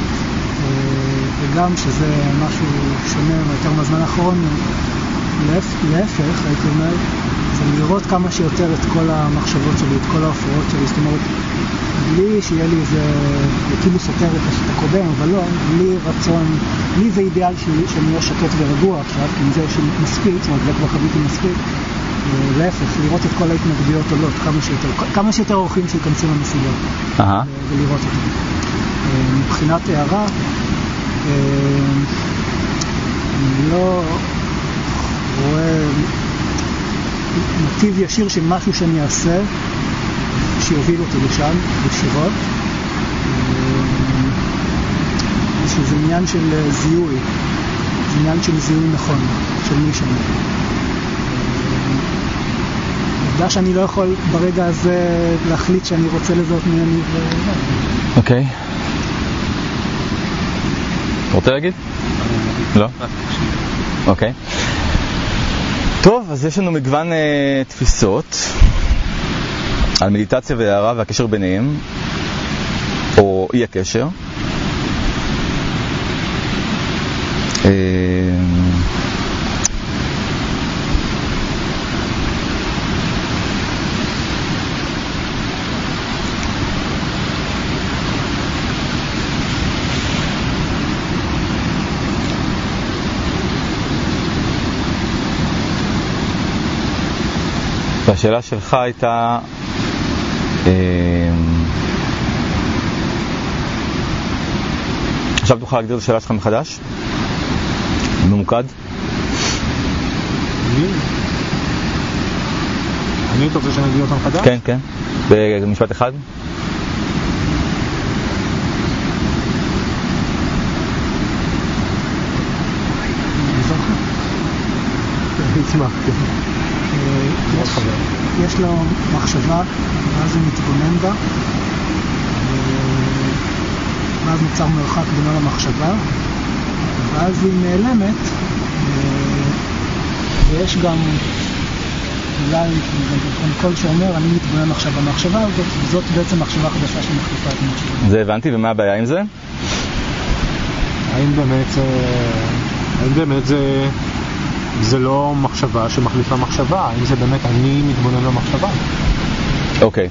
וגם שזה משהו שונה יותר מהזמן האחרון, להפך, הייתי אומר, זה לראות כמה שיותר את כל המחשבות שלי, את כל ההופעות שלי, זאת אומרת, בלי שיהיה לי איזה, כאילו סותר את השת הקודם, אבל לא, בלי רצון, לי זה אידיאל שלי, שאני אהיה שקט ורגוע עכשיו, כי עם זה שמספיק, זאת אומרת, זה כבר חוויתי מספיק, להפך, לראות את כל ההתנגדויות עולות, כמה שיותר, כמה שיותר אורחים שיכנסו למסיבות, uh-huh. ולראות אותם. מבחינת הערה, אני לא רואה מוטיב ישיר של משהו שאני אעשה שיוביל אותי לשם, ישירות. זה עניין של זיהוי, זה עניין של זיהוי נכון, של מי שאני. עובדה שאני לא יכול ברגע הזה להחליט שאני רוצה לזהות מי אני ו... אוקיי. אתה רוצה להגיד? לא? אוקיי. טוב, אז יש לנו מגוון uh, תפיסות על מדיטציה והערה והקשר ביניהם, או אי הקשר. Uh, והשאלה שלך הייתה אה, עכשיו תוכל להגדיר את השאלה שלך מחדש? ממוקד? אני? אני רוצה שאני אגדיר אותם מחדש? כן, כן. במשפט אחד? אני אשמח, כן. יש, יש לו מחשבה, ואז הוא מתבונן בה, ואז נוצר מרחק בינו למחשבה, ואז היא נעלמת, ויש גם אולי כל שאומר, אני מתבונן עכשיו במחשבה הזאת, וזאת בעצם מחשבה חדשה שמחליפה את המחשבה. זה הבנתי, ומה הבעיה עם זה? האם באמת זה... האם באמת זה... זה לא מחשבה שמחליפה מחשבה, האם זה באמת אני מתבונן במחשבה? אוקיי.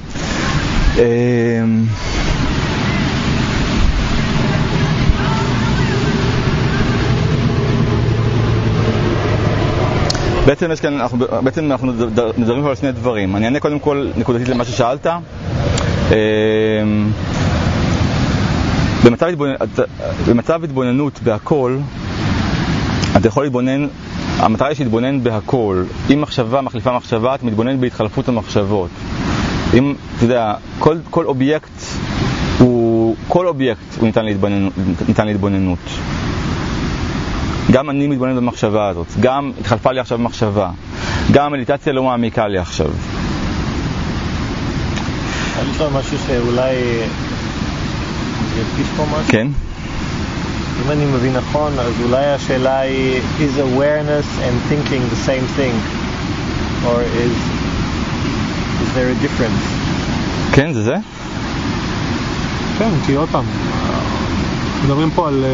בעצם יש כאן, אנחנו, בעצם אנחנו מדברים על שני דברים. אני אענה קודם כל נקודתית למה ששאלת. במצב התבוננות, במצב התבוננות בהכל, אתה יכול להתבונן, המטרה היא להתבונן בהכל. אם מחשבה מחליפה מחשבה, אתה מתבונן בהתחלפות המחשבות. אם, אתה יודע, כל, כל אובייקט הוא, כל אובייקט הוא ניתן להתבוננות, ניתן להתבוננות. גם אני מתבונן במחשבה הזאת, גם התחלפה לי עכשיו מחשבה, גם המדיטציה לא מעמיקה לי עכשיו. אני חושב משהו שאולי ידגיש פה משהו? כן. אם אני מבין נכון, אז אולי השאלה היא, is awareness and thinking the same thing? Or is, is there a difference? כן, זה זה? כן, כי עוד פעם, מדברים פה על...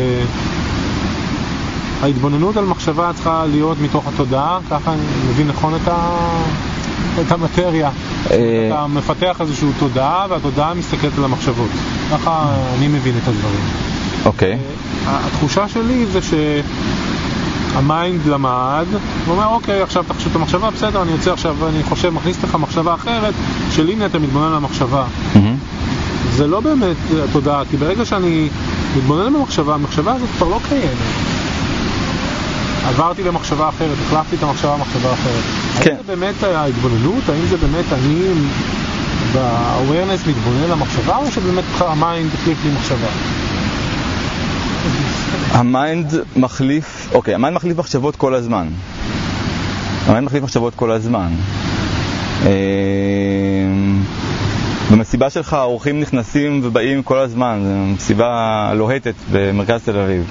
ההתבוננות על מחשבה צריכה להיות מתוך התודעה, ככה אני מבין נכון את, ה... את המטריה. אתה מפתח איזושהי תודעה, והתודעה מסתכלת על המחשבות. ככה אני מבין את הדברים. אוקיי. התחושה שלי זה שהמיינד למד, הוא אומר, אוקיי, עכשיו תחשוב את המחשבה, בסדר, אני יוצא עכשיו, ואני חושב, מכניס לך מחשבה אחרת, של הנה אתה מתבונן על המחשבה. זה לא באמת התודעה, כי ברגע שאני מתבונן במחשבה, המחשבה הזאת כבר לא קיימת. עברתי למחשבה אחרת, החלפתי את המחשבה למחשבה אחרת. כן. האם זה באמת ההתבוננות? האם זה באמת אני ב-awareness מתבונן למחשבה, או שבאמת המיינד החליף לי מחשבה? המיינד מחליף, אוקיי, המיינד מחליף מחשבות כל הזמן. המיינד מחליף מחשבות כל הזמן. במסיבה שלך האורחים נכנסים ובאים כל הזמן, זו מסיבה לוהטת במרכז תל אביב.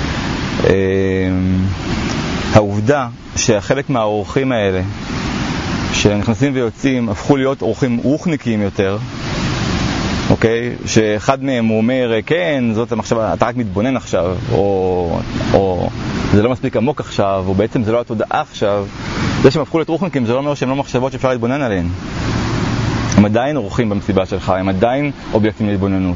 העובדה שהחלק מהאורחים האלה שנכנסים ויוצאים הפכו להיות אורחים רוחניקים יותר, אוקיי? שאחד מהם הוא אומר, כן, זאת המחשבה, אתה רק מתבונן עכשיו, או, או זה לא מספיק עמוק עכשיו, או בעצם זה לא התודעה עכשיו. זה שהם הפכו להיות רוחניקים זה לא אומר שהם לא מחשבות שאפשר להתבונן עליהן. הם עדיין אורחים במסיבה שלך, הם עדיין אובייקטים להתבוננות.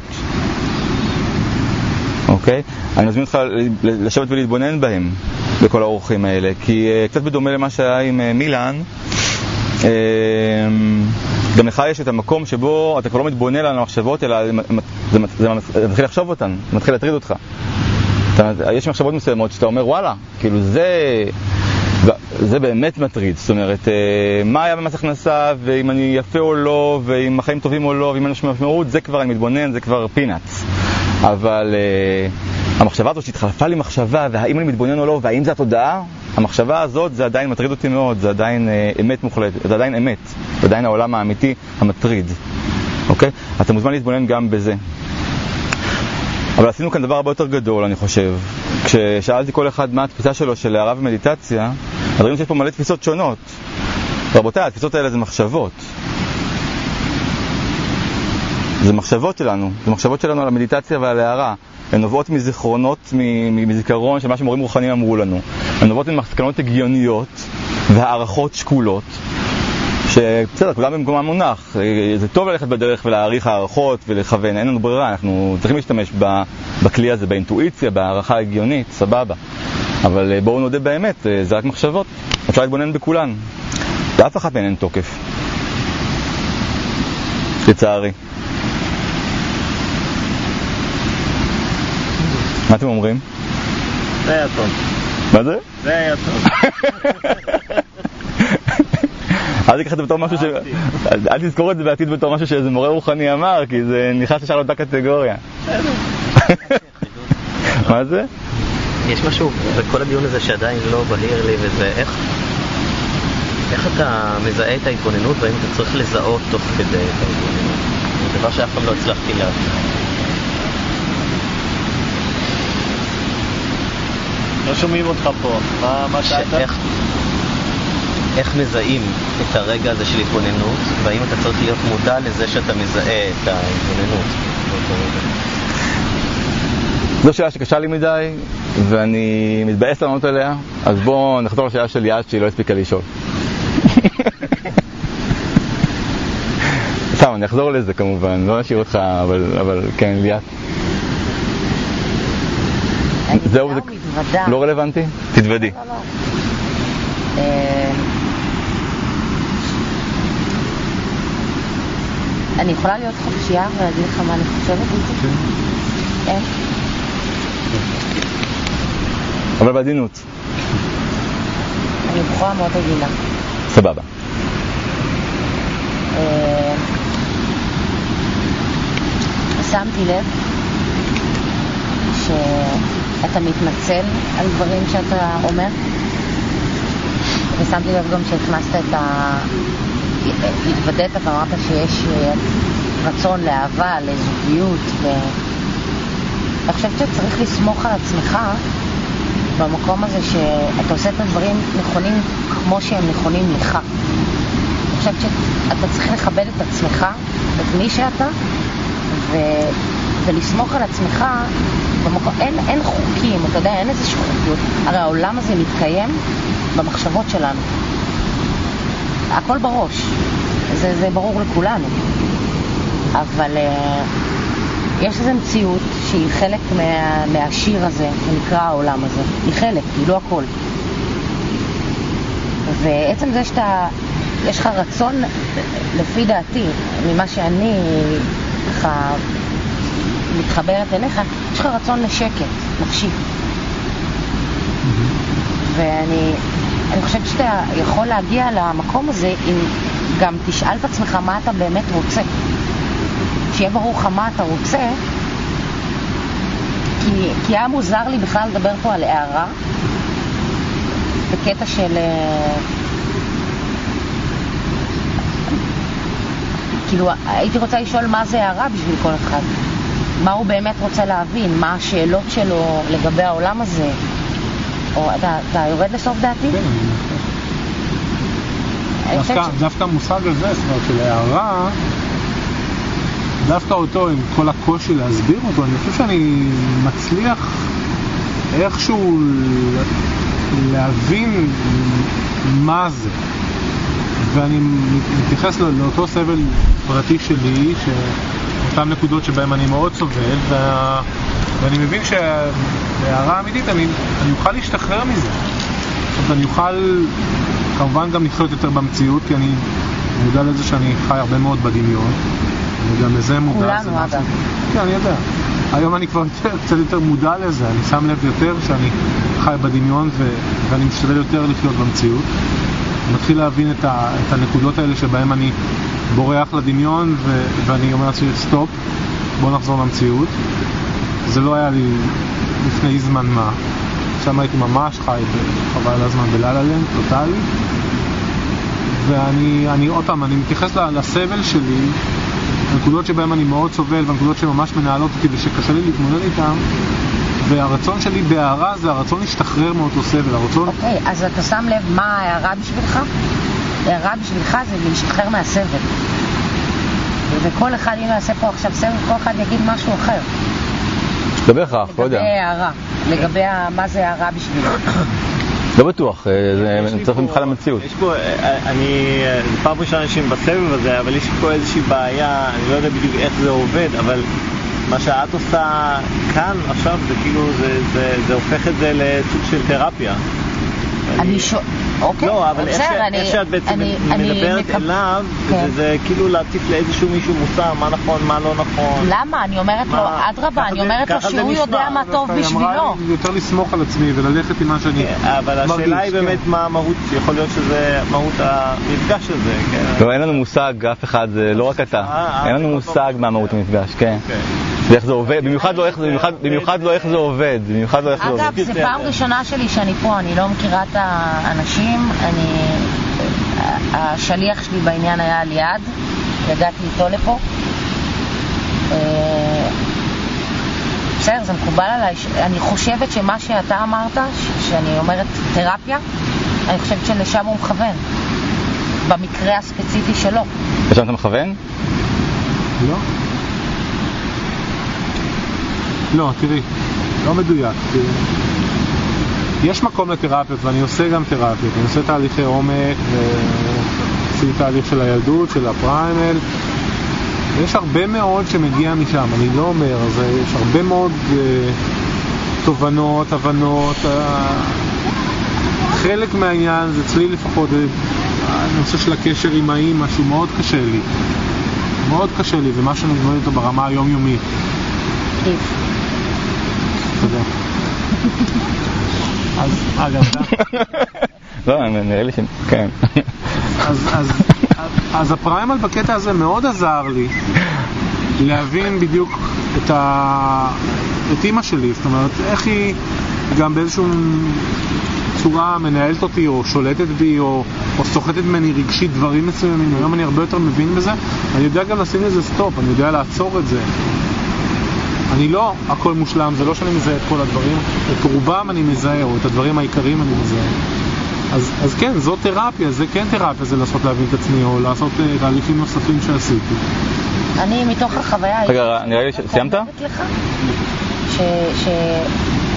אוקיי? אני מזמין אותך לשבת ולהתבונן בהם, בכל האורחים האלה, כי uh, קצת בדומה למה שהיה עם uh, מילן, uh, גם לך יש את המקום שבו אתה כבר לא מתבונן על המחשבות, אלא זה, זה, זה מתחיל לחשוב אותן, זה מתחיל להטריד אותך. אתה, יש מחשבות מסוימות שאתה אומר, וואלה, כאילו זה, זה באמת מטריד. זאת אומרת, מה היה במס הכנסה, ואם אני יפה או לא, ואם החיים טובים או לא, ואם אני משמעות, זה כבר אני מתבונן, זה כבר פינאץ. אבל uh, המחשבה הזאת שהתחלפה לי מחשבה, והאם אני מתבונן או לא, והאם זה התודעה, המחשבה הזאת זה עדיין מטריד אותי מאוד, זה עדיין uh, אמת מוחלטת, זה עדיין אמת, זה עדיין העולם האמיתי המטריד. אוקיי? אתה מוזמן להתבונן גם בזה. אבל עשינו כאן דבר הרבה יותר גדול, אני חושב. כששאלתי כל אחד מה התפיסה שלו של הערה ומדיטציה, אז ראינו שיש פה מלא תפיסות שונות. רבותיי, התפיסות האלה זה מחשבות. זה מחשבות שלנו, זה מחשבות שלנו על המדיטציה ועל הערה. הן נובעות מזיכרונות, מזיכרון של מה שמורים רוחניים אמרו לנו. הן נובעות ממסקנות הגיוניות והערכות שקולות. שבסדר, כולם במקום המונח. זה טוב ללכת בדרך ולהעריך הערכות ולכוון, אין לנו ברירה, אנחנו צריכים להשתמש בכלי הזה, באינטואיציה, בהערכה הגיונית, סבבה. אבל בואו נודה באמת, זה רק מחשבות. אפשר להתבונן בכולן. לאף אחת מהן אין תוקף. לצערי. מה אתם אומרים? זה היה טוב. מה זה? זה היה טוב. אל תיקח את זה בתור משהו ש... אל תזכור את זה בעתיד בתור משהו שאיזה מורה רוחני אמר, כי זה נכנס לשאר לאותה קטגוריה. מה זה? יש משהו בכל הדיון הזה שעדיין לא בהיר לי, וזה איך איך אתה מזהה את ההתבוננות, והאם אתה צריך לזהות תוך כדי את ההתבוננות. זה דבר שאף פעם לא הצלחתי להבין. לא שומעים אותך פה. מה, מה שאתה? איך, איך מזהים את הרגע הזה של התבוננות, והאם אתה צריך להיות מודע לזה שאתה מזהה את ההתבוננות. זו שאלה שקשה לי מדי, ואני מתבאס לענות עליה, אז בואו נחזור לשאלה של יד שהיא לא הספיקה לשאול. סתם, אני אחזור לזה כמובן, לא נשאיר אותך, אבל, אבל כן, ליאת. זהו, זה לא רלוונטי? תתוודי. לא, לא, לא. אני יכולה להיות חופשייה ולהגיד לך מה אני חושבת על זה? כן. אבל בעדינות. אני בחורה מאוד עדינה. סבבה. שמתי לב שאתה מתנצל על דברים שאתה אומר, ושמתי לב גם שהכנסת את ה... התוודעת ואמרת שיש רצון לאהבה, לזוגיות, ואני חושבת שצריך לסמוך על עצמך במקום הזה שאתה עושה את הדברים נכונים כמו שהם נכונים לך. אני חושבת שאתה צריך לכבד את עצמך, את מי שאתה, ו... ולסמוך על עצמך במקום. אין, אין חוקים, אתה יודע, אין איזושהי חוקיות. הרי העולם הזה מתקיים במחשבות שלנו. הכל בראש. זה, זה ברור לכולנו. אבל uh, יש איזו מציאות שהיא חלק מה, מהשיר הזה, שנקרא העולם הזה. היא חלק, היא לא הכל. ועצם זה שאתה, יש לך רצון, לפי דעתי, ממה שאני ככה מתחברת אליך, יש לך רצון לשקט, נפשי. ואני אני חושבת שאתה יכול להגיע למקום הזה אם גם תשאל את עצמך מה אתה באמת רוצה. שיהיה ברור לך מה אתה רוצה, כי, כי היה מוזר לי בכלל לדבר פה על הערה, בקטע של... כאילו, הייתי רוצה לשאול מה זה הערה בשביל כל אחד. מה הוא באמת רוצה להבין, מה השאלות שלו לגבי העולם הזה. או אתה, אתה יורד לסוף דעתי? כן, דווקא, ש... דווקא המושג הזה, זאת אומרת, של הערה, דווקא אותו, עם כל הקושי להסביר אותו, אני חושב שאני מצליח איכשהו להבין מה זה. ואני מתייחס לאותו סבל פרטי שלי, שאותן נקודות שבהן אני מאוד סובל, וה... ואני מבין שההערה האמיתית, אני, אני אוכל להשתחרר מזה. זאת אומרת, אני אוכל כמובן גם לחיות יותר במציאות, כי אני מודע לזה שאני חי הרבה מאוד בדמיון, וגם לזה מודע. כולנו, אגב. כן, אני יודע. היום אני כבר יותר, קצת יותר מודע לזה, אני שם לב יותר שאני חי בדמיון, ו... ואני משתדל יותר לחיות במציאות. אני מתחיל להבין את, ה... את הנקודות האלה שבהם אני בורח לדמיון, ו... ואני אומר לעצמי, סטופ, בוא נחזור למציאות. זה לא היה לי לפני זמן מה. שם הייתי ממש חי בחבל הזמן בלללנד, טוטלי. ואני, אני, עוד פעם, אני מתייחס לסבל שלי, הנקודות שבהם אני מאוד סובל, והנקודות שממש מנהלות אותי ושקשה לי להתמודד איתם, והרצון שלי בהערה זה הרצון להשתחרר מאותו סבל, הרצון... אוקיי, אז אתה שם לב מה ההערה בשבילך? ההערה בשבילך זה להשתחרר מהסבל. וכל אחד, אם יעשה פה עכשיו סבל, כל אחד יגיד משהו אחר. דבר כך, לא יודע. לגבי הערה, לגבי מה זה הערה בשבילו. לא בטוח, זה צריך ממך למציאות. יש פה, אני, זה פעם ראשונה אנשים בסבב הזה, אבל יש פה איזושהי בעיה, אני לא יודע בדיוק איך זה עובד, אבל מה שאת עושה כאן עכשיו, זה כאילו, זה, זה, זה הופך את זה לסוג של תרפיה. אני שואל, אוקיי, לא, אבל איך שאת בעצם מדברת אליו, זה כאילו להטיף לאיזשהו מישהו מוסר, מה נכון, מה לא נכון. למה? אני אומרת לו, אדרבה, אני אומרת לו שהוא יודע מה טוב בשבילו. יותר לסמוך על עצמי וללכת עם מה שאני מרגיש. אבל השאלה היא באמת מה המהות, יכול להיות שזה מהות המפגש הזה. לא, אין לנו מושג, אף אחד, לא רק אתה. אין לנו מושג מה מהות המפגש, כן. ואיך זה עובד, במיוחד לא איך זה, במיוחד לא איך זה עובד, במיוחד לא איך זה עובד. אגב, זה פעם ראשונה שלי שאני פה, אני לא מכירה את האנשים, אני, השליח שלי בעניין היה ליד, הגעתי איתו לפה. בסדר, זה מקובל עליי, אני חושבת שמה שאתה אמרת, שאני אומרת תרפיה, אני חושבת שלשם הוא מכוון, במקרה הספציפי שלו. לשם אתה מכוון? לא. לא, תראי, לא מדויק. יש מקום לתרפיות, ואני עושה גם תרפיות. אני עושה תהליכי עומק, ועשיתי תהליך של הילדות, של הפריימל. יש הרבה מאוד שמגיע משם, אני לא אומר, אז יש הרבה מאוד uh, תובנות, הבנות. Uh, חלק מהעניין, זה אצלי לפחות, הנושא של הקשר עם האמא, שהוא מאוד קשה לי. מאוד קשה לי, ומה שאני מתמודד אותו ברמה היומיומית. תודה. אז, אגב, לא, נראה לי ש... כן. אז, אז, אז הפריימל בקטע הזה מאוד עזר לי להבין בדיוק את ה... את אמא שלי, זאת אומרת, איך היא גם באיזשהו צורה מנהלת אותי, או שולטת בי, או, או סוחטת ממני רגשית דברים מסוימים. היום אני הרבה יותר מבין בזה. אני יודע גם לשים לזה סטופ, אני יודע לעצור את זה. אני לא הכל מושלם, זה לא שאני מזהה את כל הדברים, את רובם אני מזהה, או את הדברים העיקריים אני מזהה. אז, אז כן, זו תרפיה, זה כן תרפיה, זה לעשות להבין את עצמי, או לעשות uh, תהליכים נוספים שעשיתי. אני מתוך החוויה... רגע, נראה לי ש... סיימת? ש... ש...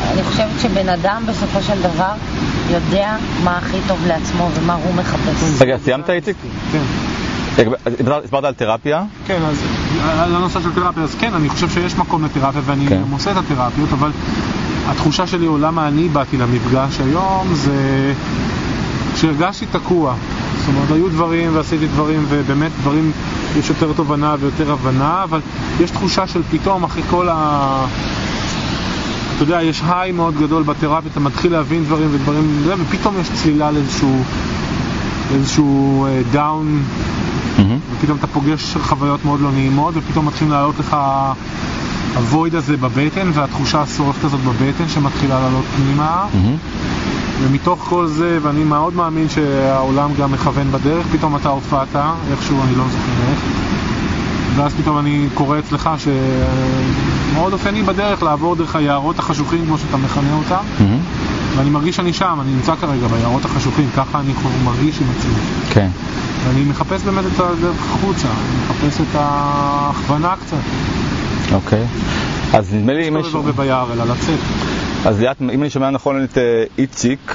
אני חושבת שבן אדם בסופו של דבר יודע מה הכי טוב לעצמו ומה הוא מחפש. רגע, סיימת איציק? כן. הסברת על תרפיה? כן, אז על הנושא של תרפיה, אז כן, אני חושב שיש מקום לתרפיה ואני כן. עושה את התרפיות, אבל התחושה שלי או למה אני באתי למפגש היום זה שהרגשתי תקוע. זאת אומרת, היו דברים ועשיתי דברים ובאמת דברים יש יותר תובנה ויותר הבנה, אבל יש תחושה של פתאום אחרי כל ה... אתה יודע, יש היי מאוד גדול בתרפיה, אתה מתחיל להבין דברים ודברים, ופתאום יש צלילה לאיזשהו איזשהו דאון, mm-hmm. ופתאום אתה פוגש חוויות מאוד לא נעימות, ופתאום מתחילים לעלות לך הוויד הזה בבטן, והתחושה הסורפת הזאת בבטן שמתחילה לעלות פנימה, mm-hmm. ומתוך כל זה, ואני מאוד מאמין שהעולם גם מכוון בדרך, פתאום אתה הופעת, איכשהו אני לא זוכר איך, ואז פתאום אני קורא אצלך שמאוד אופייני בדרך לעבור דרך היערות החשוכים כמו שאתה מכנה אותם, mm-hmm. ואני מרגיש שאני שם, אני נמצא כרגע ביערות החשוכים, ככה אני מרגיש עם עצמי. כן. ואני מחפש באמת את הדרך החוצה, אני מחפש את ההכוונה קצת. אוקיי. אז נדמה לי אם יש... לא לדבר ביער, אלא לצאת. אז ליאת, אם אני שומע נכון את איציק,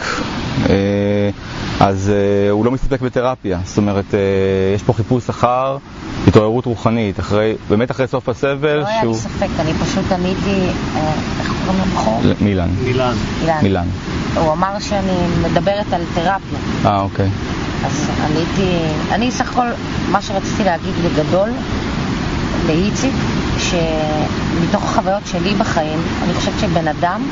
אז הוא לא מסתפק בתרפיה. זאת אומרת, יש פה חיפוש אחר התעוררות רוחנית, אחרי, באמת אחרי סוף הסבל. לא היה לי ספק, אני פשוט עניתי, איך קוראים לבחור? מילן. מילן. מילן. הוא אמר שאני מדברת על תרפיה. אה, אוקיי. אז עניתי, אני סך הכל, מה שרציתי להגיד בגדול, לאיציק, שמתוך החוויות שלי בחיים, אני חושבת שבן אדם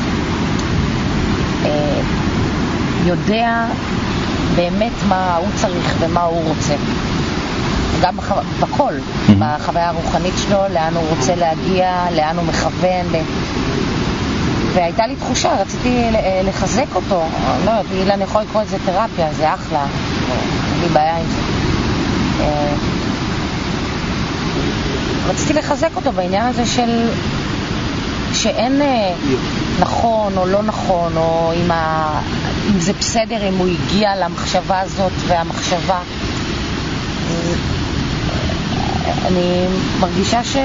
אה, יודע באמת מה הוא צריך ומה הוא רוצה. גם בח... בכל, mm-hmm. בחוויה הרוחנית שלו, לאן הוא רוצה להגיע, לאן הוא מכוון. ל... והייתה לי תחושה, רציתי לחזק אותו. לא יודעת, אילן יכול לקרוא את זה תרפיה, זה אחלה, אין לי בעיה עם זה. אה, רציתי לחזק אותו בעניין הזה של שאין נכון או לא נכון, או אם, ה... אם זה בסדר אם הוא הגיע למחשבה הזאת, והמחשבה אני מרגישה ש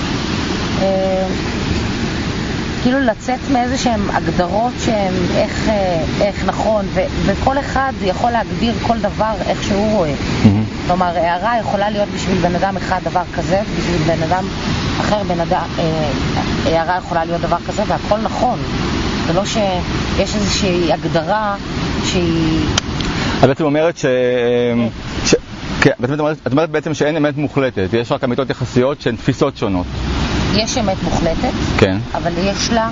כאילו לצאת מאיזה שהן הגדרות שהן איך, איך נכון, ו... וכל אחד יכול להגדיר כל דבר איך שהוא רואה. Mm-hmm. כלומר, הערה יכולה להיות בשביל בן אדם אחד דבר כזה, בשביל בן אדם אחר בן אדם, אה, הערה יכולה להיות דבר כזה, והכל נכון. זה לא שיש איזושהי הגדרה שהיא... את בעצם אומרת ש... ש... כן, את אומרת בעצם שאין אמת מוחלטת, יש רק אמיתות יחסיות שהן תפיסות שונות. יש אמת מוחלטת, כן. אבל יש לה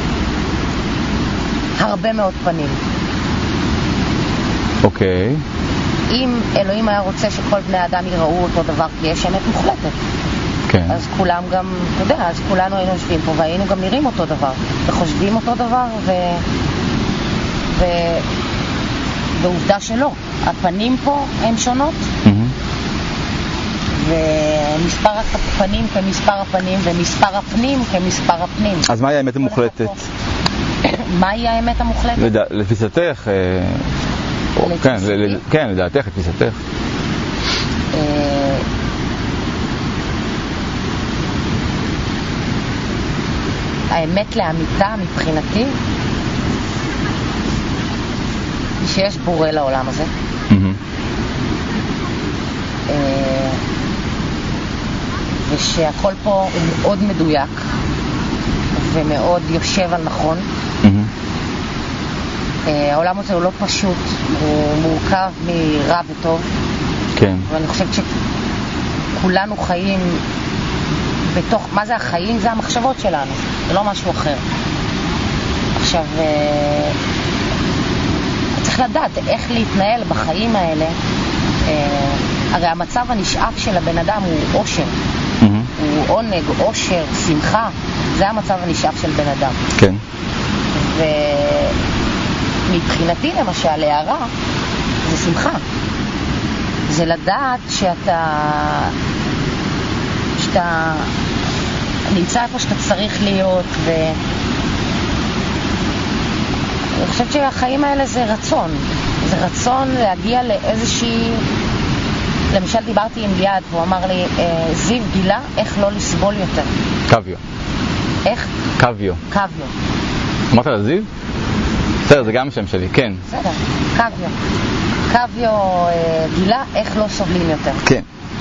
הרבה מאוד פנים. אוקיי. אם אלוהים היה רוצה שכל בני אדם יראו אותו דבר, כי יש אמת מוחלטת. כן. אז כולם גם, אתה יודע, אז כולנו היינו יושבים פה והיינו גם נראים אותו דבר, וחושבים אותו דבר, ו... ו... ועובדה שלא. הפנים פה הן שונות, mm-hmm. ומספר הפנים כמספר הפנים, ומספר הפנים כמספר הפנים. אז מהי האמת המוחלטת? מהי האמת המוחלטת? לד... לתפיסתך, כן, כן, לדעתך, לתפיסתך. האמת לאמיתה מבחינתי היא שיש בורא לעולם הזה. ושהכל פה הוא מאוד מדויק ומאוד יושב על נכון. העולם הזה הוא לא פשוט, הוא מורכב מרע וטוב. כן. ואני חושבת שכולנו חיים בתוך, מה זה החיים? זה המחשבות שלנו, זה לא משהו אחר. עכשיו, צריך לדעת איך להתנהל בחיים האלה. הרי המצב הנשאף של הבן אדם הוא אושר, mm-hmm. הוא עונג, אושר, שמחה, זה המצב הנשאף של בן אדם. כן. ומבחינתי למשל, הערה זה שמחה, זה לדעת שאתה שאתה נמצא איפה שאתה צריך להיות, ו... אני חושבת שהחיים האלה זה רצון, זה רצון להגיע לאיזושהי... למשל דיברתי עם ליעד והוא אמר לי, זיו גילה איך לא לסבול יותר. קוויו. איך? קוויו. קוויו. אמרת לה זיו? בסדר, זה גם שם שלי, כן. בסדר, קוויו. קוויו אה, גילה איך לא סובלים יותר. כן.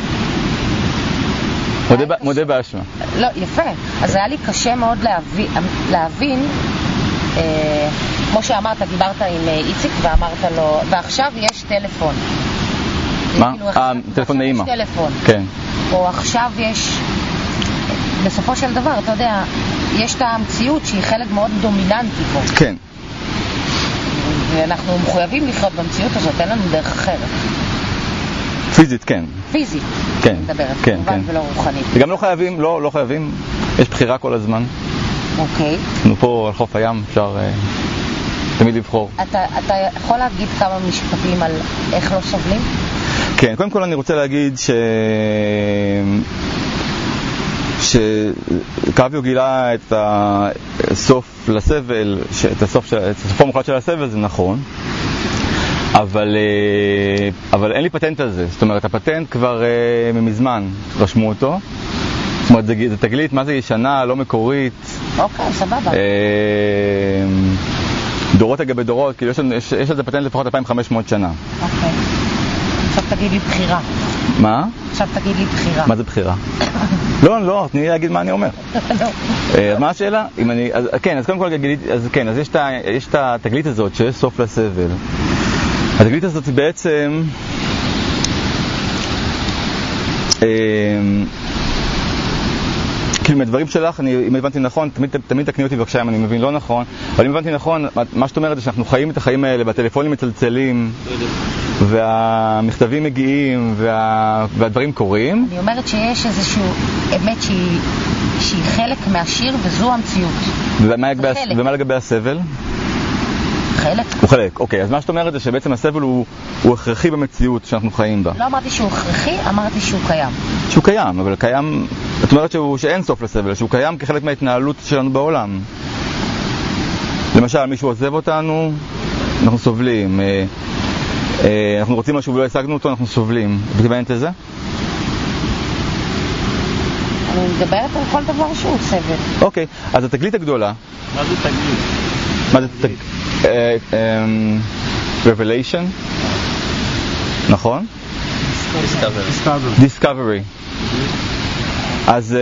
מודה, ב... מודה באשמה. לא, יפה. אז היה לי קשה מאוד להבין, להבין אה, כמו שאמרת, דיברת עם איציק ואמרת לו, ועכשיו יש טלפון. מה? כאילו, אה, טלפון נעימה. יש טלפון. כן. או עכשיו יש, בסופו של דבר, אתה יודע, יש את המציאות שהיא חלק מאוד דומיננטי פה. כן. ואנחנו מחויבים לחיות במציאות הזאת, אין לנו דרך אחרת. פיזית, כן. פיזית. כן. מדברת, כן, כמובן, כן. ולא רוחנית. וגם לא חייבים, לא, לא חייבים. יש בחירה כל הזמן. אוקיי. אנחנו פה על חוף הים, אפשר אה, תמיד לבחור. אתה, אתה יכול להגיד כמה משפטים על איך לא סובלים? כן, קודם כל אני רוצה להגיד ש... שקוויו גילה את הסוף לסבל, את הסוף של... את הסוף המוחלט של הסבל, זה נכון. אבל, אבל אין לי פטנט על זה. זאת אומרת, הפטנט כבר מזמן רשמו אותו. זאת אומרת, זה, זה תגלית, מה זה ישנה, לא מקורית. אוקיי, סבבה. דורות אגבי דורות, כאילו יש, יש, יש לזה פטנט לפחות אלפיים וחמש מאות שנה. אוקיי. עכשיו תגיד לי בחירה. מה? עכשיו תגיד לי בחירה. מה זה בחירה? לא, לא, תני לי להגיד מה אני אומר. לא. אז מה השאלה? אם אני, אז, כן, אז קודם כל, אז כן, אז יש את, יש את התגלית הזאת שיש סוף לסבל. התגלית הזאת היא בעצם אה, כאילו מהדברים שלך, אני, אם הבנתי נכון, תמיד, תמיד תקני אותי בבקשה אם אני מבין לא נכון, אבל אם הבנתי נכון, מה שאת אומרת זה שאנחנו חיים את החיים האלה, בטלפונים מצלצלים, והמכתבים מגיעים, וה, והדברים קורים. אני אומרת שיש איזושהי אמת שהיא, שהיא חלק מהשיר, וזו המציאות. ומה לגבי, ומה לגבי הסבל? חלק. הוא חלק, אוקיי. אז מה שאת אומרת זה שבעצם הסבל הוא, הוא הכרחי במציאות שאנחנו חיים בה. לא אמרתי שהוא הכרחי, אמרתי שהוא קיים. שהוא קיים, אבל קיים, את אומרת שהוא, שאין סוף לסבל, שהוא קיים כחלק מההתנהלות שלנו בעולם. למשל, מישהו עוזב אותנו, אנחנו סובלים. אה, אה, אנחנו רוצים משהו ולא השגנו אותו, אנחנו סובלים. מתכוונת לזה? אני מדברת על כל דבר שהוא סבל. אוקיי, אז התגלית הגדולה. מה זה תגלית? מה זה תגלית? Revelation, נכון? Discovery. Discovery. אז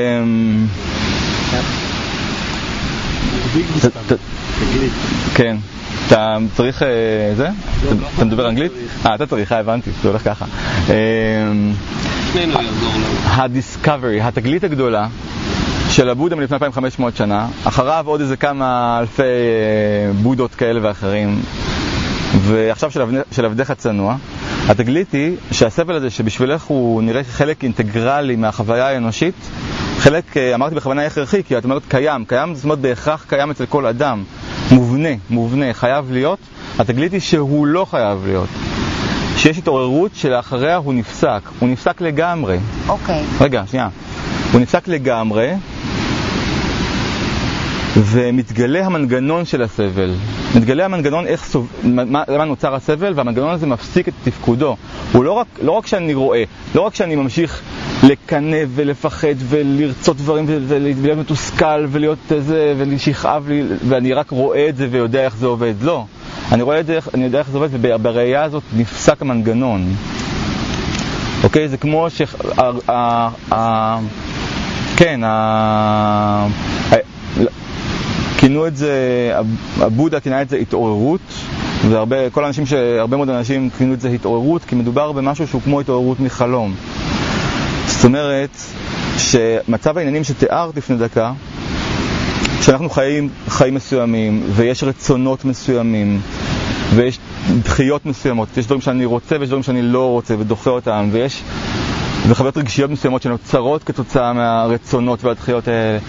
כן, אתה צריך זה? אתה מדבר אנגלית? אה, אתה צריך, הבנתי, זה הולך ככה. ה-Discovery, התגלית הגדולה של הבודה מלפני אלפיים וחמש מאות שנה, אחריו עוד איזה כמה אלפי בודות כאלה ואחרים, ועכשיו של, עבד... של עבדך צנוע. התגלית היא שהסבל הזה שבשבילך הוא נראה חלק אינטגרלי מהחוויה האנושית, חלק, אמרתי בכוונה הכרחי, כי את אומרת קיים, קיים זאת אומרת בהכרח קיים אצל כל אדם, מובנה, מובנה, חייב להיות. התגלית היא שהוא לא חייב להיות, שיש התעוררות שלאחריה הוא נפסק, הוא נפסק לגמרי. אוקיי. רגע, שנייה. הוא נפסק לגמרי, ומתגלה המנגנון של הסבל. מתגלה המנגנון איך סוב... מה, למה נוצר הסבל, והמנגנון הזה מפסיק את תפקודו. הוא לא רק, לא רק שאני רואה, לא רק שאני ממשיך לקנא ולפחד ולרצות דברים ולהיות מתוסכל ולהיות איזה, ולשכאב לי, ואני רק רואה את זה ויודע איך זה עובד. לא. אני רואה את זה, אני יודע איך זה עובד, ובראייה הזאת נפסק המנגנון. אוקיי? זה כמו ש... כן, כינו את זה, הבודה כינה את זה התעוררות, והרבה, כל האנשים, הרבה מאוד אנשים כינו את זה התעוררות, כי מדובר במשהו שהוא כמו התעוררות מחלום. זאת אומרת, שמצב העניינים שתיארת לפני דקה, שאנחנו חיים חיים מסוימים, ויש רצונות מסוימים, ויש דחיות מסוימות, יש דברים שאני רוצה ויש דברים שאני לא רוצה ודוחה אותם, ויש וחוויות רגשיות מסוימות שנוצרות כתוצאה מהרצונות והדחיות האלה.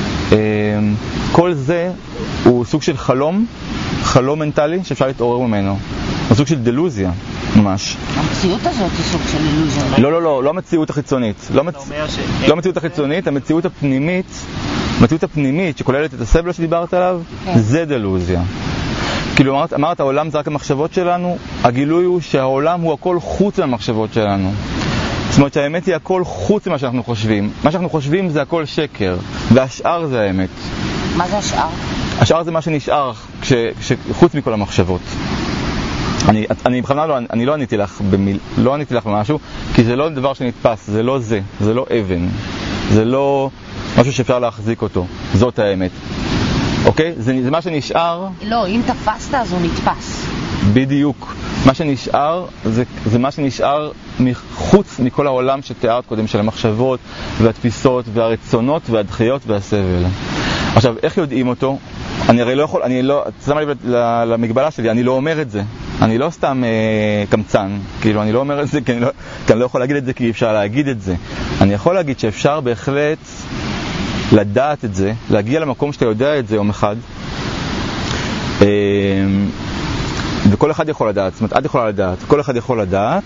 כל זה הוא סוג של חלום, חלום מנטלי שאפשר להתעורר ממנו. הוא סוג של דלוזיה, ממש. המציאות הזאת היא סוג של דלוזיה. לא, לא, לא, לא המציאות החיצונית. לא המציאות החיצונית, המציאות הפנימית, המציאות הפנימית שכוללת את הסבל שדיברת עליו, זה דלוזיה. כאילו אמרת, אמרת, העולם זה רק המחשבות שלנו, הגילוי הוא שהעולם הוא הכל חוץ מהמחשבות שלנו. זאת אומרת שהאמת היא הכל חוץ ממה שאנחנו חושבים. מה שאנחנו חושבים זה הכל שקר, והשאר זה האמת. מה זה השאר? השאר זה מה שנשאר כש, חוץ מכל המחשבות. אני, אני בכוונה לא, אני לא עניתי לך במיל, לא עניתי לך במשהו, כי זה לא דבר שנתפס, זה לא זה, זה לא אבן, זה לא משהו שאפשר להחזיק אותו, זאת האמת. אוקיי? זה, זה מה שנשאר. לא, אם תפסת אז הוא נתפס. בדיוק. מה שנשאר זה, זה מה שנשאר מחוץ מכל העולם שתיארת קודם, של המחשבות והתפיסות והרצונות והדחיות והסבל. עכשיו, איך יודעים אותו? אני הרי לא יכול, אני לא, תשמע לי למגבלה שלי, אני לא אומר את זה. אני לא סתם אה, קמצן, כאילו אני לא אומר את זה כי אני לא, כי אני לא יכול להגיד את זה כי אפשר להגיד את זה. אני יכול להגיד שאפשר בהחלט לדעת את זה, להגיע למקום שאתה יודע את זה יום אחד, אה, וכל אחד יכול לדעת, זאת אומרת, את יכולה לדעת, כל אחד יכול לדעת,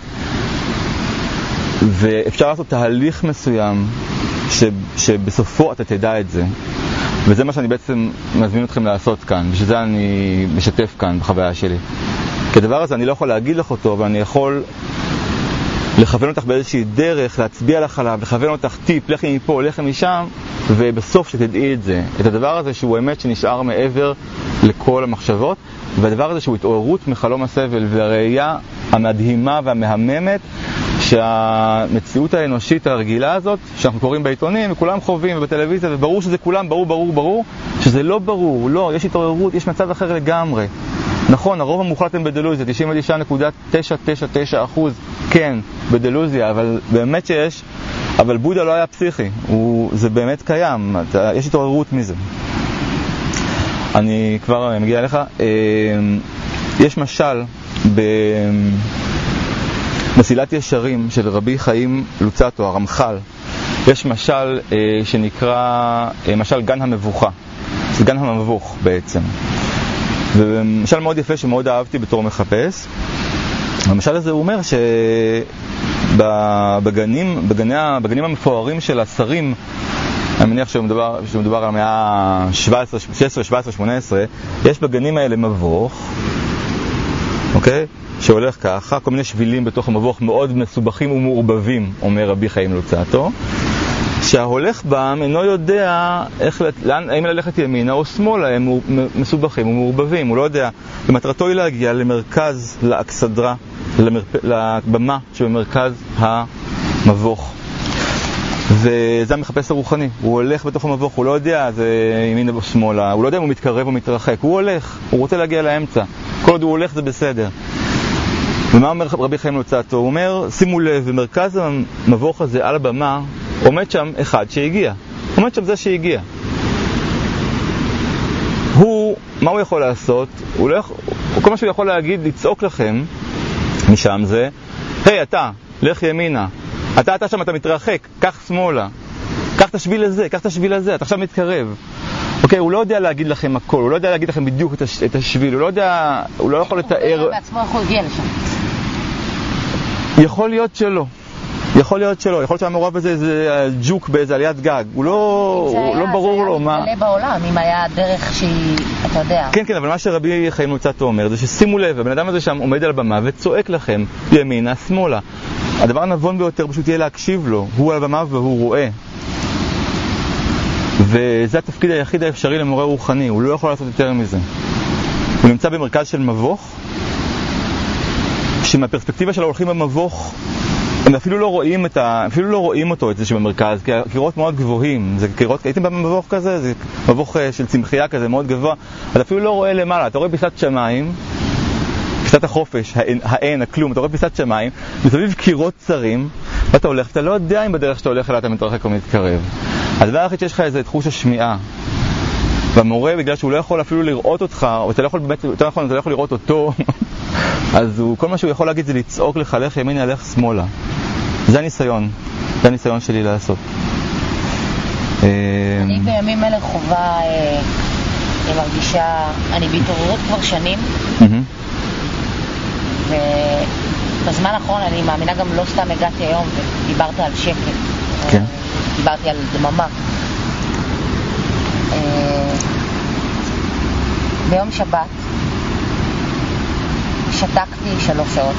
ואפשר לעשות תהליך מסוים ש, שבסופו אתה תדע את זה. וזה מה שאני בעצם מזמין אתכם לעשות כאן, ושזה אני משתף כאן בחוויה שלי. כי הדבר הזה אני לא יכול להגיד לך אותו, אבל אני יכול לכוון אותך באיזושהי דרך, להצביע לך עליו, לכוון אותך טיפ, לכי מפה, לכי משם, ובסוף שתדעי את זה. את הדבר הזה שהוא אמת שנשאר מעבר לכל המחשבות, והדבר הזה שהוא התעוררות מחלום הסבל והראייה המדהימה והמהממת, שהמציאות האנושית הרגילה הזאת, שאנחנו קוראים בעיתונים וכולם חווים ובטלוויזיה, וברור שזה כולם ברור, ברור, ברור, שזה לא ברור, לא, יש התעוררות, יש מצב אחר לגמרי. נכון, הרוב המוחלט הם בדלוזיה, תשעים ותשע נקודה תשע תשע תשע אחוז כן, בדלוזיה, אבל באמת שיש, אבל בודה לא היה פסיכי, הוא, זה באמת קיים, אתה, יש התעוררות מזה. אני כבר מגיע אליך, יש משל ב... מסילת ישרים של רבי חיים לוצאטו, הרמח"ל, יש משל אה, שנקרא אה, משל גן המבוכה, זה גן המבוך בעצם, ומשל מאוד יפה שמאוד אהבתי בתור מחפש. המשל הזה הוא אומר שבגנים בגני, בגנים המפוארים של השרים, אני מניח שמדובר, שמדובר על המאה ה-שבע עשרה, שש עשרה, שבע עשרה, שמונה עשרה, יש בגנים האלה מבוך, אוקיי? שהולך ככה, כל מיני שבילים בתוך המבוך מאוד מסובכים ומעורבבים, אומר רבי חיים לוצאטו, שההולך בם אינו יודע איך, לאן, האם ללכת ימינה או שמאלה, הם מסובכים ומעורבבים, הוא לא יודע. ומטרתו היא להגיע למרכז, לאקסדרה, למרפ... לבמה שבמרכז המבוך. וזה המחפש הרוחני, הוא הולך בתוך המבוך, הוא לא יודע זה ימינה או שמאלה, הוא לא יודע אם הוא מתקרב או מתרחק, הוא הולך, הוא רוצה להגיע לאמצע, כל עוד הוא הולך זה בסדר. ומה אומר רבי חיים לוצאטו? הוא אומר, שימו לב, במרכז המבוך הזה על הבמה עומד שם אחד שהגיע, עומד שם זה שהגיע. הוא, מה הוא יכול לעשות? הוא לא יכול, כל מה שהוא יכול להגיד, לצעוק לכם משם זה, היי, אתה, לך ימינה, אתה, אתה שם, אתה מתרחק, קח שמאלה, קח את השביל הזה, קח את השביל הזה, אתה עכשיו מתקרב. אוקיי, הוא לא יודע להגיד לכם הכל, הוא לא יודע להגיד לכם בדיוק את, הש, את השביל, הוא לא יודע, הוא לא יכול לתאר... הוא בעצמו יכול להגיע לשם. יכול להיות שלא. יכול להיות שלא, יכול להיות שהמעורב הזה זה ג'וק באיזה עליית גג, הוא לא, הוא לא ברור לו מה... זה היה מתגלה בעולם, אם היה דרך שהיא, אתה יודע. כן, כן, אבל מה שרבי חיים לוצאטו אומר זה ששימו לב, הבן אדם הזה שם עומד על הבמה וצועק לכם ימינה, שמאלה. הדבר הנבון ביותר פשוט יהיה להקשיב לו, הוא על הבמה והוא רואה. וזה התפקיד היחיד האפשרי למורה רוחני, הוא לא יכול לעשות יותר מזה. הוא נמצא במרכז של מבוך, שמהפרספקטיבה של ההולכים במבוך, הם אפילו לא רואים את ה... אפילו לא רואים אותו, את זה שבמרכז, כי הקירות מאוד גבוהים. זה קירות, הייתם במבוך כזה, זה מבוך של צמחייה כזה, מאוד גבוה. אתה אפילו לא רואה למעלה, אתה רואה פיסת שמיים, פיסת החופש, האין, האין, הכלום, אתה רואה פיסת שמיים, מסביב קירות צרים, ואתה הולך, אתה לא יודע אם בדרך שאתה הולך אליה אתה מתרחק או מתקרב. הדבר הכי שיש לך איזה תחוש השמיעה. והמורה, בגלל שהוא לא יכול אפילו לראות אותך, או אתה לא יכול באמת, יותר נכון, אתה לא יכול לראות אותו, אז הוא, כל מה שהוא יכול להגיד זה לצעוק לך, לך ימינה, לך שמאלה. זה הניסיון, זה הניסיון שלי לעשות. אני בימים אלה חובה, אני מרגישה, אני בהתעוררות כבר שנים, ובזמן האחרון אני מאמינה גם לא סתם הגעתי היום ודיברת על שקט, דיברתי על דממה. ביום שבת שתקתי שלוש שעות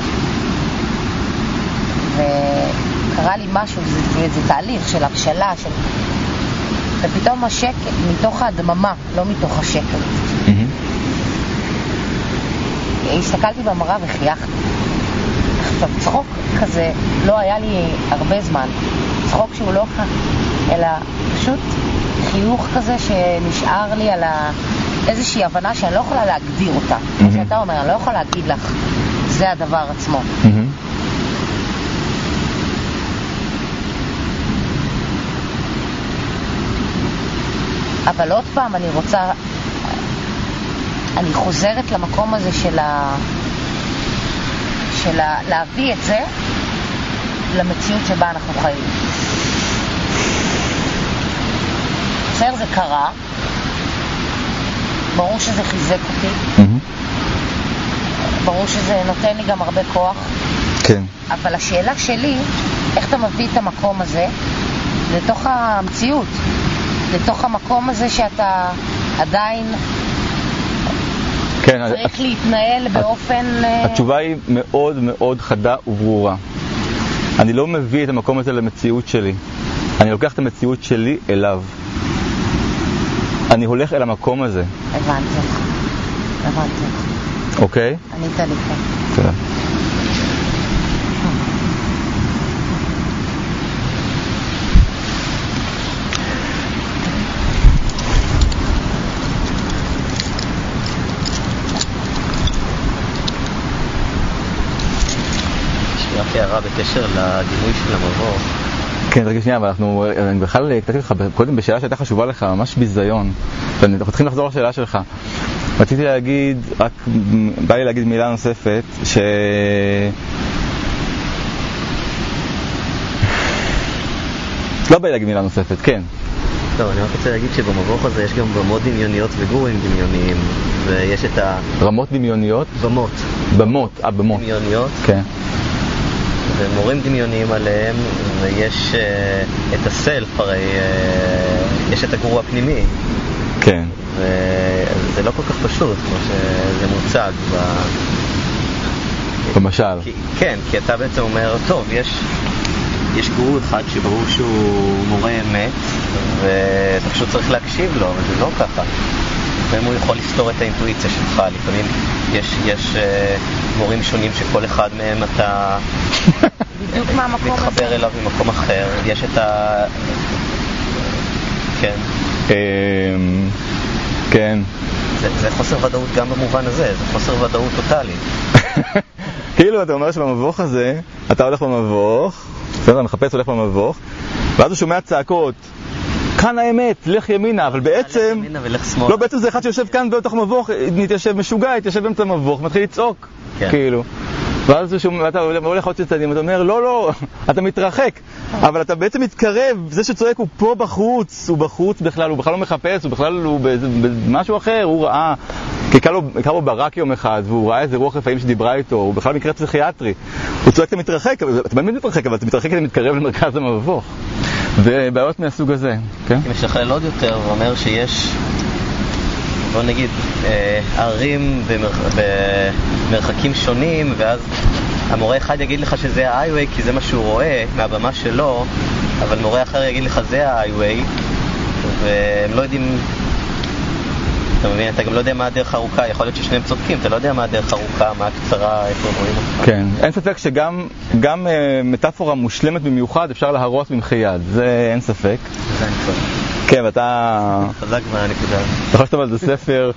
וקרה לי משהו, זה, זה תהליך של הבשלה של... ופתאום השקט מתוך הדממה, לא מתוך השקט, הסתכלתי במראה וחייכתי. עכשיו, צחוק כזה לא היה לי הרבה זמן. צחוק שהוא לא כך, אלא פשוט חיוך כזה שנשאר לי על ה... איזושהי הבנה שאני לא יכולה להגדיר אותה. כמו שאתה אומר, אני לא יכולה להגיד לך, זה הדבר עצמו. אבל עוד פעם אני רוצה, אני חוזרת למקום הזה של ה... של ה... להביא את זה למציאות שבה אנחנו חיים. בסדר, זה קרה, ברור שזה חיזק אותי, ברור שזה נותן לי גם הרבה כוח, כן. אבל השאלה שלי, איך אתה מביא את המקום הזה לתוך המציאות, לתוך המקום הזה שאתה עדיין כן, צריך הת... להתנהל באופן... התשובה היא מאוד מאוד חדה וברורה. אני לא מביא את המקום הזה למציאות שלי. אני לוקח את המציאות שלי אליו. אני הולך אל המקום הזה. הבנתי. הבנתי. אוקיי? ענית לי כאן. תודה. רק הערה בקשר לדימוי של המבוא. כן, רגע שנייה, אבל אנחנו, אני בכלל קטעתי לך קודם בשאלה שהייתה חשובה לך, ממש ביזיון. אנחנו צריכים לחזור לשאלה שלך. רציתי להגיד, רק בא לי להגיד מילה נוספת, ש... לא בא לי להגיד מילה נוספת, כן. טוב, אני רק רוצה להגיד שבמבוך הזה יש גם במות דמיוניות וגורים דמיוניים, ויש את ה... רמות דמיוניות? במות. במות, אה, במות. דמיוניות. כן. ומורים דמיוניים עליהם, ויש uh, את הסלף, הרי uh, יש את הגרוע הפנימי. כן. וזה לא כל כך פשוט, כמו שזה מוצג ב... במשל. כי, כן, כי אתה בעצם אומר, טוב, יש, יש גרוע אחד שברור שהוא מורה אמת, ואתה פשוט צריך להקשיב לו, אבל זה לא ככה. לפעמים הוא יכול לסתור את האינטואיציה שלך, לפעמים יש, יש uh, מורים שונים שכל אחד מהם אתה בדיוק מהמקום הזה מתחבר אליו ממקום אחר. יש את ה... כן. כן. זה, זה חוסר ודאות גם במובן הזה, זה חוסר ודאות טוטלי. כאילו אתה אומר שבמבוך הזה, אתה הולך במבוך, אתה מחפש הולך במבוך, ואז הוא שומע צעקות, כאן האמת, לך ימינה, אבל בעצם... לא, בעצם זה אחד שיושב כאן בתוך מבוך, נתיישב משוגע, יתיישב באמצע מבוך, מתחיל לצעוק, כאילו. ואז אתה הולך עוד צדדים, אתה אומר, לא, לא, אתה מתרחק, אבל אתה בעצם מתקרב, זה שצועק הוא פה בחוץ, הוא בחוץ בכלל, הוא בכלל לא מחפש, הוא בכלל הוא במשהו אחר, הוא ראה, כי קרא לו ברק יום אחד, והוא ראה איזה רוח רפאים שדיברה איתו, הוא בכלל מקרה פסיכיאטרי, הוא צועק, אתה מתרחק, אתה באמת מתרחק, אבל אתה מתרחק, אתה מתקרב למרכז המבוך. ובעיות מהסוג הזה, כן? כי משכלל עוד יותר ואומר שיש, בוא נגיד, ערים במרחקים שונים, ואז המורה אחד יגיד לך שזה ה-highway כי זה מה שהוא רואה מהבמה שלו, אבל מורה אחר יגיד לך זה ה-highway, והם לא יודעים, אתה מבין, אתה גם לא יודע מה הדרך הארוכה, יכול להיות ששניהם צודקים, אתה לא יודע מה הדרך הארוכה, מה הקצרה, איפה רואים אותך. כן, אין ספק שגם גם uh, מטאפורה מושלמת במיוחד אפשר להרוס במחי יד, זה אין ספק. זה אני כבר. כן, ואתה... חזק מהנקודה. אתה יכול לכתוב על זה ספר.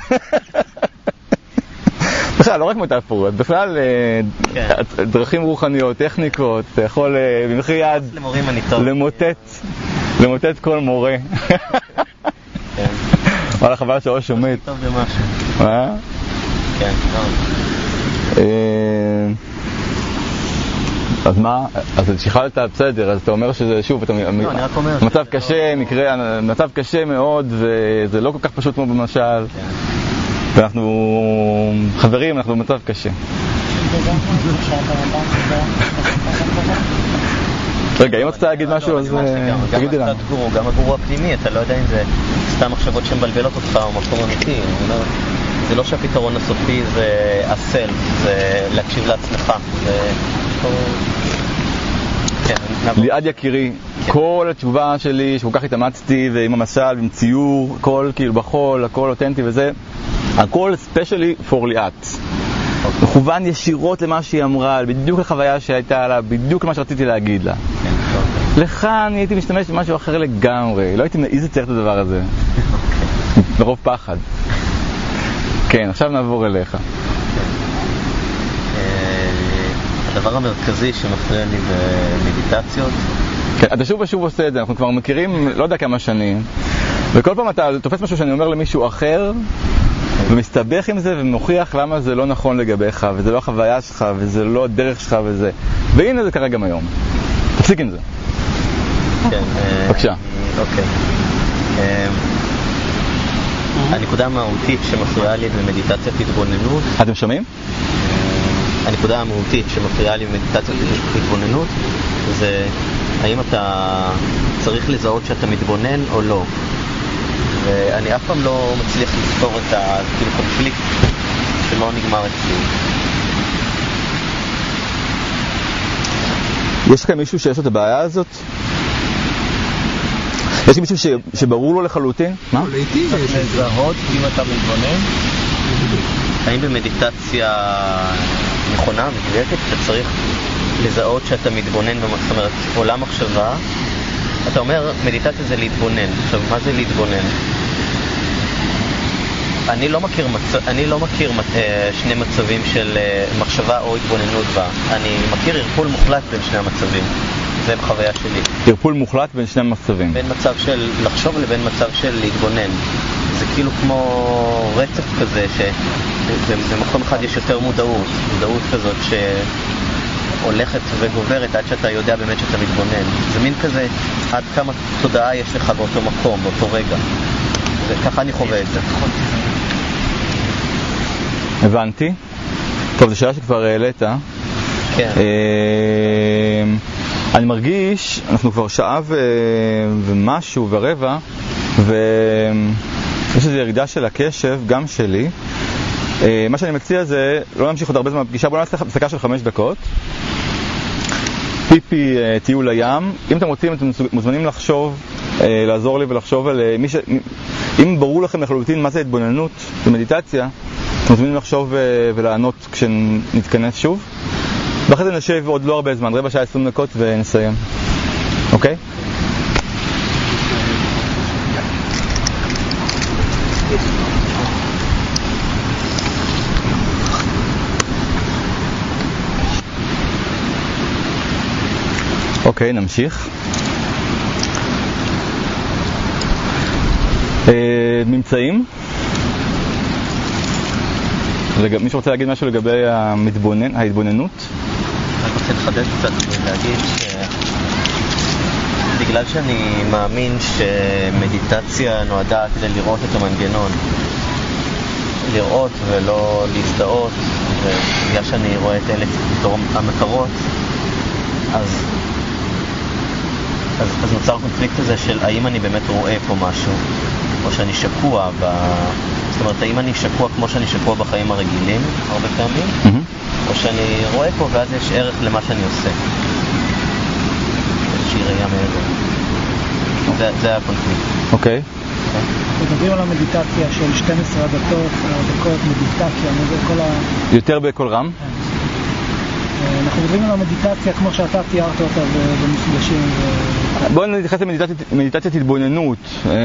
בכלל, לא רק מטאפורות, בכלל כן. דרכים רוחניות, טכניקות, אתה יכול uh, במחי יד למורים אני טוב. למוטט, למוטט כל מורה. כן. וואלה, חבל שאו שומט. טוב במשהו. מה? כן, טוב. אז מה? אז שחלת בסדר, אז אתה אומר שזה שוב, אתה... לא, אני רק אומר... מצב קשה, מקרה, מצב קשה מאוד, וזה לא כל כך פשוט כמו במשל. כן. ואנחנו חברים, אנחנו במצב קשה. רגע, אם אתה להגיד משהו, אז תגידי לנו. גם הגרוע הפנימי, אתה לא יודע אם זה סתם מחשבות שמבלבלות אותך או מקום אמיתי. זה לא שהפתרון הסופי זה הסל, זה להקשיב לעצמך. ליעד יקירי, כל התשובה שלי שכל כך התאמצתי ועם המשל ועם ציור, הכל כאילו בחול, הכל אותנטי וזה, הכל especially for ליאת. מכוון ישירות למה שהיא אמרה, בדיוק לחוויה שהייתה לה, בדיוק למה שרציתי להגיד לה. לך אני הייתי משתמש במשהו אחר לגמרי, לא הייתי מעיז לצייר את הדבר הזה. ברוב פחד. כן, עכשיו נעבור אליך. הדבר המרכזי שמפריע לי במדיטציות. כן, אתה שוב ושוב עושה את זה, אנחנו כבר מכירים לא יודע כמה שנים, וכל פעם אתה תופס משהו שאני אומר למישהו אחר, ומסתבך עם זה ומוכיח למה זה לא נכון לגביך, וזה לא החוויה שלך, וזה לא הדרך שלך וזה. והנה זה קרה גם היום. תפסיק עם זה. כן. בבקשה. אוקיי. הנקודה המהותית שמפריעה לי במדיטציית התבוננות. אתם שומעים? הנקודה המהותית שמפריעה לי במדיטציית התבוננות זה האם אתה צריך לזהות שאתה מתבונן או לא. ואני אף פעם לא מצליח לפתור את הקונפליקט שלא נגמר אצלי. יש לכם מישהו שיש לו את הבעיה הזאת? יש מישהו ש... שברור לו לחלוטין? מה? לעתים יש לזהות אם אתה מתבונן. האם במדיטציה נכונה, מדויקת, אתה צריך לזהות שאתה מתבונן, זאת אומרת, עולם מחשבה. אתה אומר, מדיטציה זה להתבונן. עכשיו, מה זה להתבונן? אני לא מכיר, מצ... אני לא מכיר שני מצבים של מחשבה או התבוננות בה. אני מכיר ערפול מוחלט בין שני המצבים. זה בחוויה שלי. ערפול מוחלט בין שני מצבים. בין מצב של לחשוב לבין מצב של להתבונן. זה כאילו כמו רצף כזה, שבמקום אחד יש יותר מודעות. מודעות כזאת שהולכת וגוברת עד שאתה יודע באמת שאתה מתבונן. זה מין כזה, עד כמה תודעה יש לך באותו מקום, באותו רגע. וככה אני חווה את זה. הבנתי. טוב, זו שאלה שכבר העלית. כן. אני מרגיש, אנחנו כבר שעה ו... ומשהו ורבע, ויש איזו ירידה של הקשב, גם שלי. מה שאני מציע זה לא להמשיך עוד הרבה זמן בפגישה, בואו נעשה הפסקה של חמש דקות. פיפי טיול לים. אם אתם רוצים, אתם מוזמנים לחשוב, לעזור לי ולחשוב על מי ש... אם ברור לכם לחלוטין מה זה התבוננות במדיטציה, אתם מוזמנים לחשוב ולענות כשנתכנס שוב. ואחרי זה נשב עוד לא הרבה זמן, רבע שעה עשרים דקות ונסיים. אוקיי? אוקיי, נמשיך. ממצאים. מי שרוצה להגיד משהו לגבי המתבונן, ההתבוננות? אני רוצה לחדש קצת ולהגיד שבגלל שאני מאמין שמדיטציה נועדה כדי לראות את המנגנון, לראות ולא להזדהות, ובגלל שאני רואה את אלה בתור המטרות, אז, אז, אז נוצר קונפליקט הזה של האם אני באמת רואה פה משהו, או שאני שקוע ב... זאת אומרת, האם אני שקוע כמו שאני שקוע בחיים הרגילים הרבה פעמים, mm-hmm. או שאני רואה פה ואז יש ערך למה שאני עושה. איזושהי ראייה מעבר. זה, זה הקונפליקט. אוקיי. מדברים על המדיטציה של שתים עשרה דקות, דקות מדיטציה, כל ה... יותר בכל רם? אנחנו מדברים על המדיטציה כמו שאתה תיארת אותה במפגשים. בואו נתייחס למדיטציית התבוננות.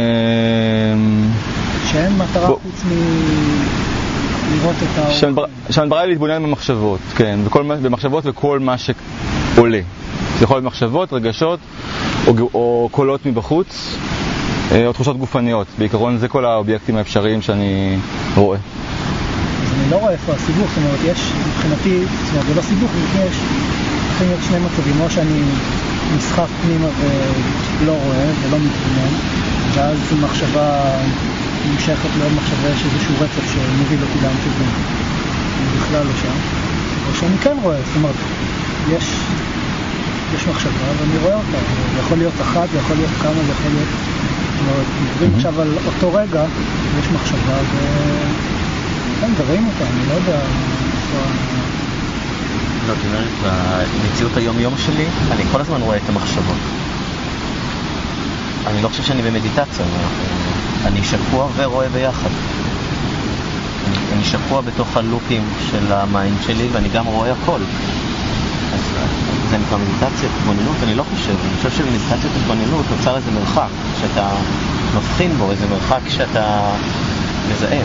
שאין מטרה חוץ מלראות את האור. שהמטרה היא להתבונן במחשבות, כן, במחשבות וכל מה שעולה. זה יכול להיות מחשבות, רגשות, או קולות מבחוץ, או תחושות גופניות. בעיקרון זה כל האובייקטים האפשריים שאני רואה. אני לא רואה איפה הסיבוך, זאת אומרת, יש מבחינתי, זאת אומרת, זה לא סיבוך, יש יכולים להיות שני מצבים, או שאני נסחף פנימה ולא רואה ולא מתבונן, ואז מחשבה נמשכת לעוד מחשבה, יש איזשהו רצף שמוביל אותי לאן שזה, אני בכלל לא שם, או שאני כן רואה, זאת אומרת, יש, יש מחשבה ואני רואה אותה, זה יכול להיות אחת, זה יכול להיות כמה, זה יכול להיות, זאת אומרת, מדברים עכשיו על אותו רגע, יש מחשבה ו... כן, דברים אותה, אני לא יודע... לא, תראה, במציאות היום-יום שלי, אני כל הזמן רואה את המחשבות. אני לא חושב שאני במדיטציה, אני שקוע ורואה ביחד. אני שקוע בתוך הלופים של המיינד שלי ואני גם רואה הכל. אז זה נקרא מדיטציית התבוננות, אני לא חושב. אני חושב שבמדיטציית התבוננות נוצר איזה מרחק, שאתה מבחין בו, איזה מרחק שאתה מזהה.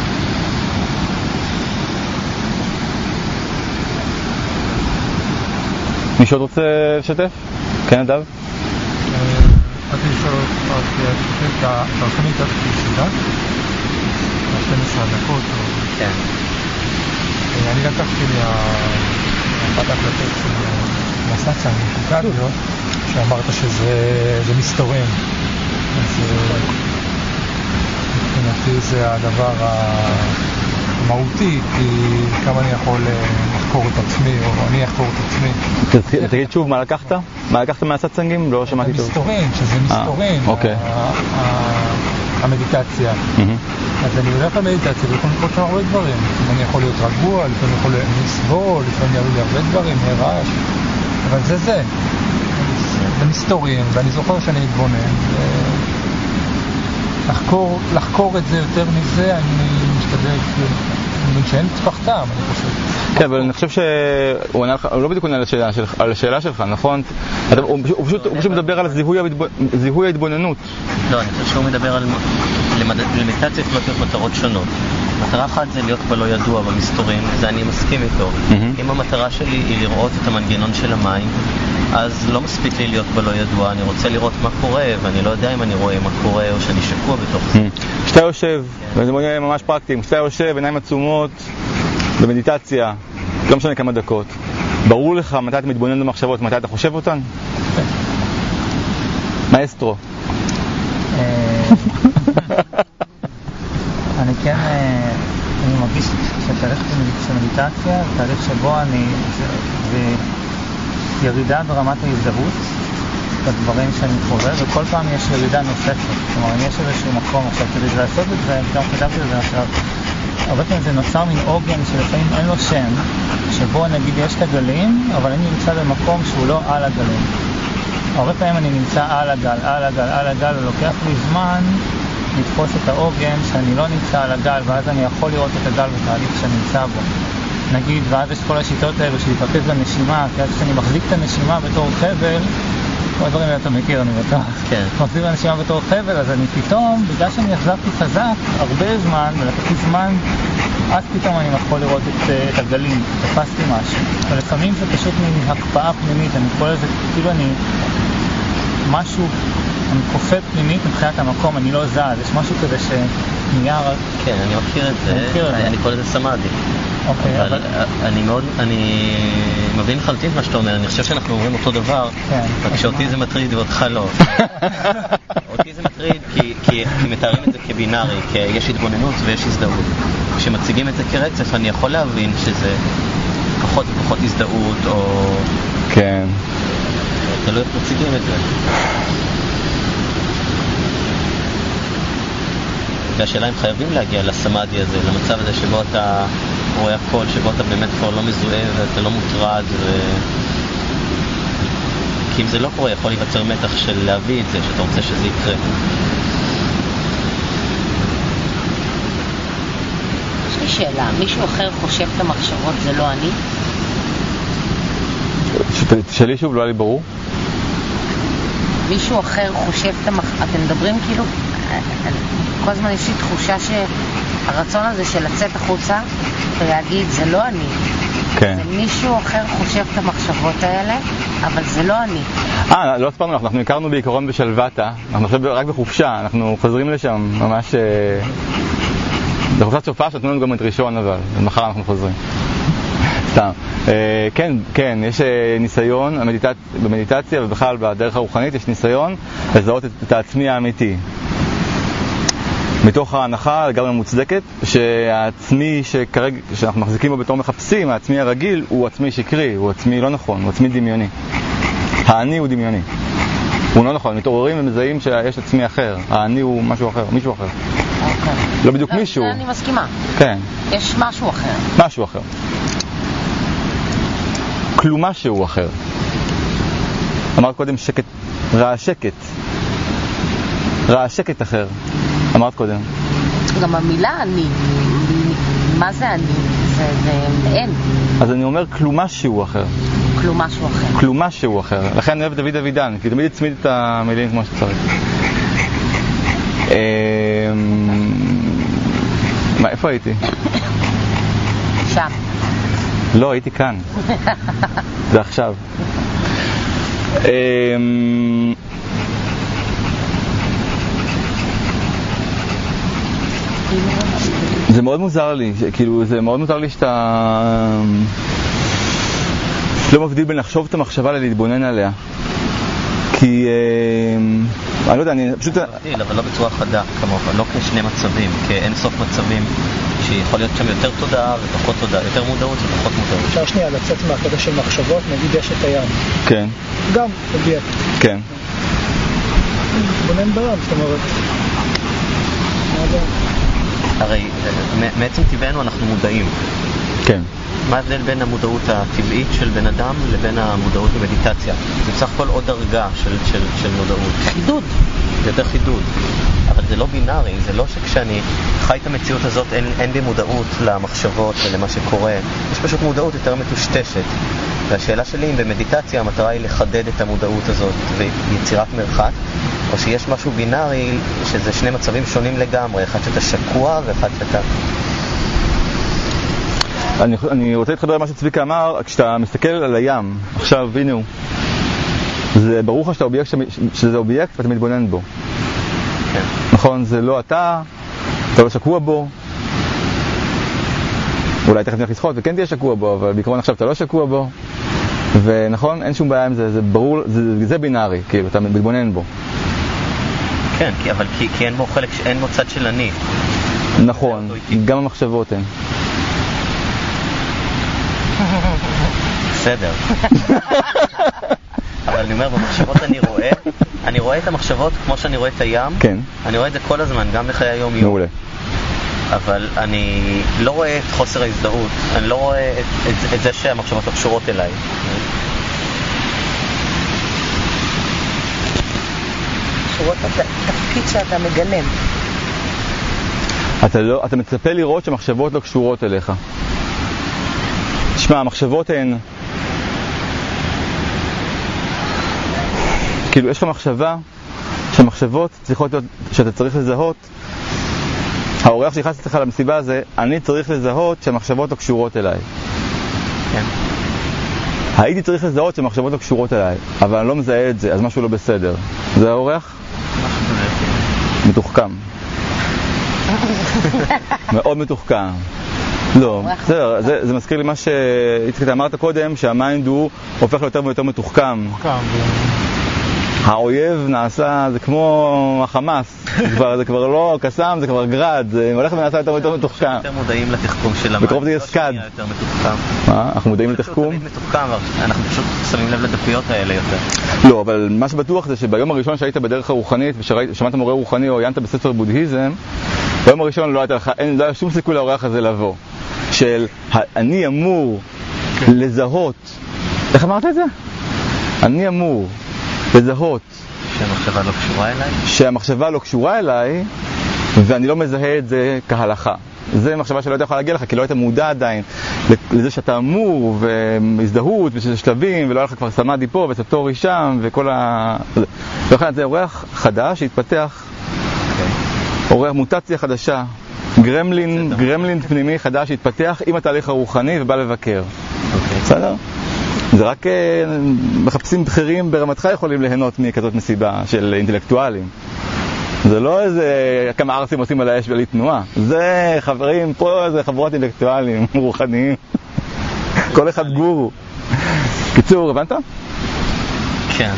מישהו עוד רוצה לשתף? כן, אדב? רציתי לשאול אותך, אתה עושה לי את הישיבה? שתים עשרה דקות? כן. אני לקחתי לי אחת ההקלטות של מסנצה מפוקדו, שאמרת שזה מסתורם. אז מבחינתי זה הדבר המהותי, כי כמה אני יכול לחקור את עצמי, או אני אחקור את עצמי. תגיד שוב, מה לקחת? מה לקחת מהסצנגים? לא שמעתי טוב. מסתורם, שזה מסתורם, המדיטציה. אז אני הולך למדיטציה ולפעמים לקרות שם הרבה דברים. אני יכול להיות רגוע, לפעמים יכול לסבול, לפעמים יראו לי הרבה דברים, רעש. אבל זה זה. זה מסתורים, ואני זוכר שאני מתבונן. לחקור, לחקור את זה יותר מזה, אני משתדל, אני מבין שאין צפח טעם, אני חושב. כן, אבל אני חושב שהוא לא בדיוק עונה על השאלה שלך, נכון? הוא פשוט מדבר על זיהוי ההתבוננות. לא, אני חושב שהוא מדבר על למדיטציה יכולות להיות מטרות שונות. מטרה אחת זה להיות בלא ידוע במסתורים, זה אני מסכים איתו. אם המטרה שלי היא לראות את המנגנון של המים, אז לא מספיק לי להיות בלא ידוע, אני רוצה לראות מה קורה, ואני לא יודע אם אני רואה מה קורה או שאני שקוע בתוך זה. כשאתה יושב, וזה ממש פרקטי, כשאתה יושב, עיניים עצומות, במדיטציה, לא משנה כמה דקות, ברור לך מתי אתה מתבונן במחשבות, מתי אתה חושב אותן? מאסטרו. אני כן, אני מרגיש שהתהליך של מדיטציה, תהליך שבו אני, זה ירידה ברמת ההזדהות בדברים שאני חווה, וכל פעם יש ירידה נוספת. כלומר, אם יש איזשהו מקום עכשיו כדי לעשות את זה, גם כתבתי את זה עכשיו, הרבה פעמים זה נוצר מן עוגן שלפעמים אין לו שם, שבו נגיד יש את הגלים, אבל אני נמצא במקום שהוא לא על הגלים. הרבה פעמים אני נמצא על הגל, על הגל, על הגל, ולוקח לי זמן לתפוס את העוגן שאני לא נמצא על הגל, ואז אני יכול לראות את הגל בתהליך שאני נמצא בו. נגיד, ואז יש כל השיטות האלו של להתרכז בנשימה, כי אז כשאני מחזיק את הנשימה בתור חבל, כל הדברים האלה אתה מכיר, אני בטוח. כן. מחזיק את הנשימה בתור חבל, אז אני פתאום, בגלל שאני החזקתי חזק הרבה זמן, ולקחתי זמן, אז פתאום אני יכול לראות את, את הגלים, תפסתי משהו. אבל לפעמים זה פשוט מין הקפאה פנימית, אני קורא לזה, כאילו אני, משהו, אני קופא פנימית מבחינת המקום, אני לא זז, יש משהו כזה שנהיה רק... כן, אני מכיר את זה, אני, אני קורא לזה סמאדי. אוקיי, אבל, אבל אני מאוד, אני מבין חלטית מה שאתה אומר, אני חושב שאנחנו אומרים אותו דבר, כן, רק שאותי זה מטריד ואותך לא. אותי זה מטריד כי, כי, כי מתארים את זה כבינארי, כי יש התבוננות ויש הזדהות. כשמציגים את זה כרצף, אני יכול להבין שזה פחות ופחות הזדהות, או... כן. תלוי איך מציגים את זה. והשאלה אם חייבים להגיע לסמאדי הזה, למצב הזה שבו אתה רואה הכל, שבו אתה באמת כבר לא מזוהה ואתה לא מוטרד ו... כי אם זה לא קורה, יכול להיווצר מתח של להביא את זה, שאתה רוצה שזה יקרה. יש לי שאלה, מישהו אחר חושב את המחשבות, זה לא אני? שלי שוב, לא היה לי ברור. מישהו אחר חושב את המחשבות, אתם מדברים כאילו, כל הזמן יש לי תחושה שהרצון הזה של לצאת החוצה ולהגיד, זה לא אני. כן. זה מישהו אחר חושב את המחשבות האלה, אבל זה לא אני. אה, לא ספרנו לך, אנחנו הכרנו בעיקרון בשלוותה, אנחנו עכשיו רק בחופשה, אנחנו חוזרים לשם ממש... זה חופשת סופה שנתנו לנו גם את ראשון, אבל מחר אנחנו חוזרים. סתם. כן, כן, יש ניסיון במדיטציה ובכלל בדרך הרוחנית יש ניסיון לזהות את העצמי האמיתי. מתוך ההנחה, לגמרי מוצדקת, שהעצמי שכרגע, שאנחנו מחזיקים בו בתור מחפשים, העצמי הרגיל הוא עצמי שקרי, הוא עצמי לא נכון, הוא עצמי דמיוני. האני הוא דמיוני. הוא לא נכון, מתעוררים ומזהים שיש עצמי אחר. האני הוא משהו אחר, מישהו אחר. אוקיי. לא בדיוק מישהו. אני מסכימה. כן. יש משהו אחר. משהו אחר. כלום משהו אחר. אמרת קודם שקט, רע שקט. רע שקט אחר. אמרת קודם. גם המילה אני מה זה אני? זה, זה אין. אז אני אומר כלום משהו אחר. כלום משהו אחר. כלום משהו אחר. לכן אני אוהב דוד אבידן, כי תמיד הצמיד את המילים כמו שצריך. מה, איפה הייתי? שם. לא, הייתי כאן. זה עכשיו. זה מאוד מוזר לי, כאילו זה מאוד מוזר לי שאתה לא מבדיל בין לחשוב את המחשבה ללהתבונן עליה. כי אני לא יודע, אני פשוט... אבל לא בצורה חדה כמוך, לא כשני מצבים, כאין סוף מצבים שיכול להיות שם יותר תודעה ופחות תודעה, יותר מודעות ופחות מודעות. אפשר שנייה לצאת מהקטע של מחשבות, נגיד יש את הים. כן. גם, אובייקט. כן. מתבונן בים, זאת אומרת. הרי מעצם טבענו אנחנו מודעים. כן. מה ההבדל בין המודעות הטבעית של בן אדם לבין המודעות במדיטציה? זה בסך הכל עוד דרגה של, של, של מודעות. חידוד. זה יותר חידוד. אבל זה לא בינארי, זה לא שכשאני חי את המציאות הזאת אין, אין לי מודעות למחשבות ולמה שקורה. יש פשוט מודעות יותר מטושטשת. והשאלה שלי אם במדיטציה המטרה היא לחדד את המודעות הזאת ויצירת מרחק, או שיש משהו בינארי שזה שני מצבים שונים לגמרי, אחד שאתה שקוע ואחד שאתה... אני, אני רוצה להתחבר למה שצביקה אמר, כשאתה מסתכל על הים, עכשיו הנה הוא, זה ברור לך שאתה אובייקט, שזה אובייקט ואתה מתבונן בו. כן. נכון, זה לא אתה, אתה לא שקוע בו, אולי תכף נלך לשחות וכן תהיה שקוע בו, אבל בעיקרון עכשיו אתה לא שקוע בו, ונכון, אין שום בעיה עם זה, זה ברור, זה, זה בינארי, כאילו, אתה מתבונן בו. כן, כי, אבל כי, כי אין בו חלק, אין בו צד של אני. נכון, גם המחשבות הן. בסדר. אבל אני אומר, במחשבות אני רואה, אני רואה את המחשבות כמו שאני רואה את הים. כן. אני רואה את זה כל הזמן, גם בחיי היום יום. מעולה. אבל אני לא רואה את חוסר ההזדהות, אני לא רואה את, את, את זה שהמחשבות לא קשורות אליי. קשורות את התפקיד שאתה מגלם. אתה, לא, אתה מצפה לראות שהמחשבות לא קשורות אליך. תשמע, המחשבות הן... כאילו, יש לך מחשבה שהמחשבות צריכות להיות, שאתה צריך לזהות. האורח שיחס לך למסיבה הזה, אני צריך לזהות שהמחשבות לא קשורות אליי. כן. הייתי צריך לזהות שהמחשבות לא קשורות אליי, אבל אני לא מזהה את זה, אז משהו לא בסדר. זה האורח? מתוחכם. מאוד מתוחכם. לא, בסדר, זה, זה מזכיר לי מה שהצחית אמרת קודם, שהמיינד הוא הופך ליותר ויותר מתוחכם. האויב נעשה, זה כמו החמאס, זה כבר, זה כבר לא קסם, זה כבר גרד, זה הולך ונעשה יותר ויותר מתוחכם. יותר מודעים לתחכום של המיינד. בקרוב זה יהיה סקאד. מה? אנחנו מודעים לתחכום? אנחנו פשוט שמים לב לדקויות האלה יותר. לא, אבל מה שבטוח זה שביום הראשון שהיית בדרך הרוחנית ושמעת מורה רוחני או עיינת בספר בודהיזם, ביום הראשון לא היה לך, אין, לא היה שום סיכוי לאורח הזה לבוא. של אני אמור לזהות, איך אמרת את זה? אני אמור לזהות שהמחשבה לא קשורה אליי? שהמחשבה לא קשורה אליי ואני לא מזהה את זה כהלכה. זה מחשבה שלא היית יכול להגיע לך, כי לא היית מודע עדיין לזה שאתה אמור והזדהות ושזה שלבים ולא היה לך כבר סמאדי פה וסטורי שם וכל ה... ולכן זה אורח חדש שהתפתח, אורח מוטציה חדשה, גרמלין, גרמלין פנימי חדש שהתפתח עם התהליך הרוחני ובא לבקר. בסדר? זה רק מחפשים בכירים ברמתך יכולים ליהנות מכזאת מסיבה של אינטלקטואלים. זה לא איזה כמה ארסים עושים על האש בלי תנועה. זה חברים, פה זה חברות אינטלקטואלים רוחניים. כל אחד גורו. קיצור, הבנת? כן.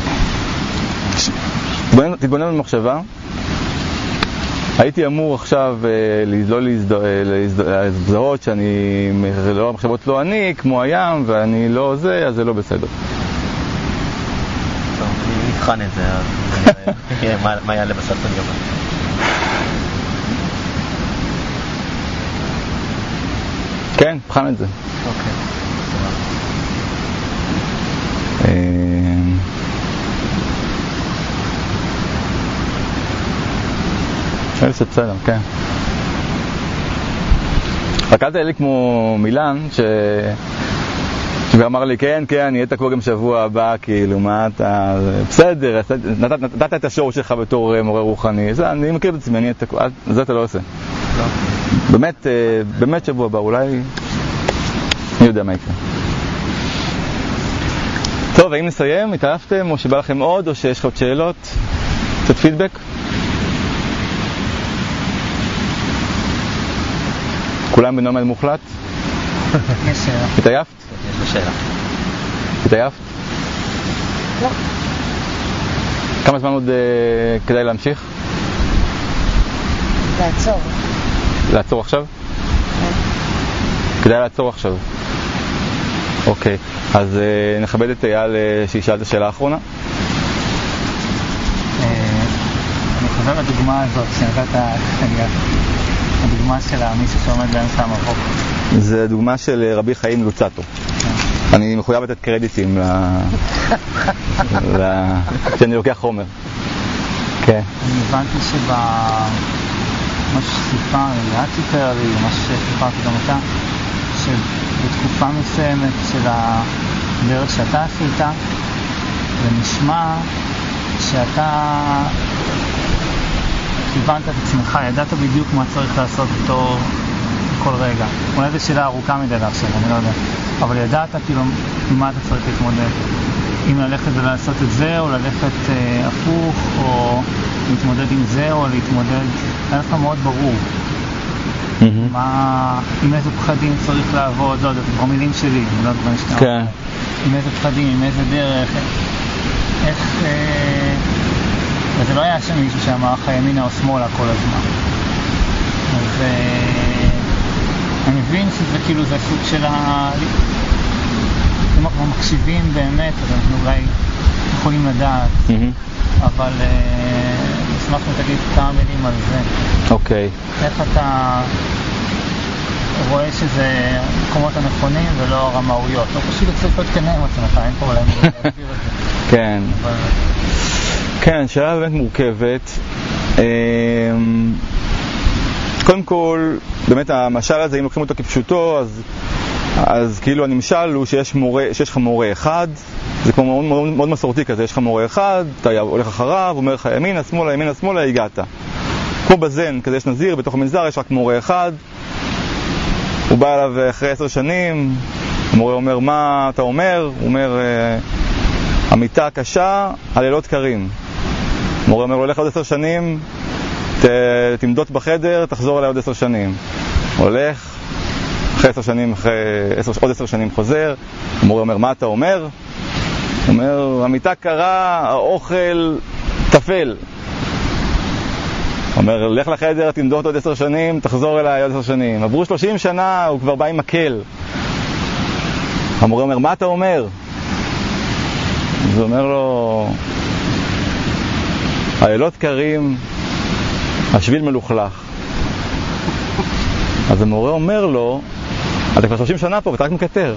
תתבונן במחשבה. הייתי אמור עכשיו לא להזדהות שאני, לא, המחשבות לא אני, כמו הים, ואני לא זה, אז זה לא בסדר. טוב, אני נבחן את זה, אז מה יעלה בסוף אני אומר. כן, נבחן את זה. אוקיי. זה בסדר, כן. רק אל תהיה לי כמו מילן, ש... שאמר לי, כן, כן, אני אהיה תקוע גם שבוע הבא, כאילו, מה אתה... בסדר, נתת, נתת את השואו שלך בתור מורה רוחני, זה, אני מכיר את עצמי, אני אהיה תקוע, זה אתה לא עושה. לא. באמת, באמת שבוע הבא, אולי... אני יודע מה יקרה. טוב, האם נסיים? התעלפתם? או שבא לכם עוד? או שיש לך עוד שאלות? קצת פידבק? כולם בנומד מוחלט? יש שאלה. התעייפת? יש לי שאלה. התעייפת? לא. כמה זמן עוד uh, כדאי להמשיך? לעצור. לעצור עכשיו? כדאי לעצור עכשיו. אוקיי, אז uh, נכבד את אייל uh, שישאל את השאלה האחרונה. אני חוזר לדוגמה הזאת שנתת, הדוגמה של מישהו שעומד באמצע המרחוק. זה דוגמה של רבי חיים לוצטו. אני מחויב לתת קרדיטים שאני לוקח חומר. כן. אני הבנתי שמה שסיפר, ליאת סיפר לי, מה שסיפרתי גם אותה, שבתקופה מסוימת של הדרך שאתה עשית, זה נשמע שאתה כיוונת את עצמך, ידעת בדיוק מה צריך לעשות אותו כל רגע. אולי זו שאלה ארוכה מדי עכשיו, אני לא יודע. אבל ידעת כאילו עם מה אתה צריך להתמודד. אם ללכת ולעשות את זה, או ללכת אה, הפוך, או להתמודד עם זה, או להתמודד... היה לך מאוד ברור. Mm-hmm. מה... עם איזה פחדים צריך לעבוד, לא יודע, זה כבר מילים שלי, לא דברים שאתה... כן. עם איזה פחדים, עם איזה דרך, איך... אה... וזה לא היה שם מישהו שאמר לך ימינה או שמאלה כל הזמן. אז... אה... אני מבין שזה כאילו זה סוג של ה... אם אנחנו מקשיבים באמת, אז אנחנו אולי יכולים לדעת, mm-hmm. אבל נשמח uh, שתגיד כמה מילים על זה. אוקיי. Okay. איך אתה רואה שזה המקומות הנכונים ולא הרמאויות? לא פשוט צריך להתקנא עם עצמך, אין פה אולי להסביר את זה. כן. אבל... כן, שאלה באמת מורכבת. קודם כל, באמת המשל הזה, אם לוקחים אותו כפשוטו, אז, אז כאילו הנמשל הוא שיש, מורה, שיש לך מורה אחד, זה כמו מאוד, מאוד, מאוד מסורתי כזה, יש לך מורה אחד, אתה הולך אחריו, אומר לך ימינה, שמאלה, ימינה, שמאלה, הגעת. כמו בזן, כזה יש נזיר, בתוך המנזר יש רק מורה אחד, הוא בא אליו אחרי עשר שנים, המורה אומר, מה אתה אומר? הוא אומר, המיטה קשה, הלילות קרים. המורה אומר, הולך עוד עשר שנים, ת, תמדות בחדר, תחזור אליי עוד עשר שנים. הולך, אחרי עשר שנים, אחרי עשר, עוד עשר שנים חוזר, המורה אומר, מה אתה אומר? הוא אומר, המיטה קרה, האוכל תפל. הוא אומר, לך לחדר, תמדות עוד עשר שנים, תחזור אליי עוד עשר שנים. עברו שלושים שנה, הוא כבר בא עם מקל. המורה אומר, מה אתה אומר? אז הוא אומר לו, הלילות קרים, השביל מלוכלך. אז המורה אומר לו, אתה כבר שלושים שנה פה ואתה רק מקטר.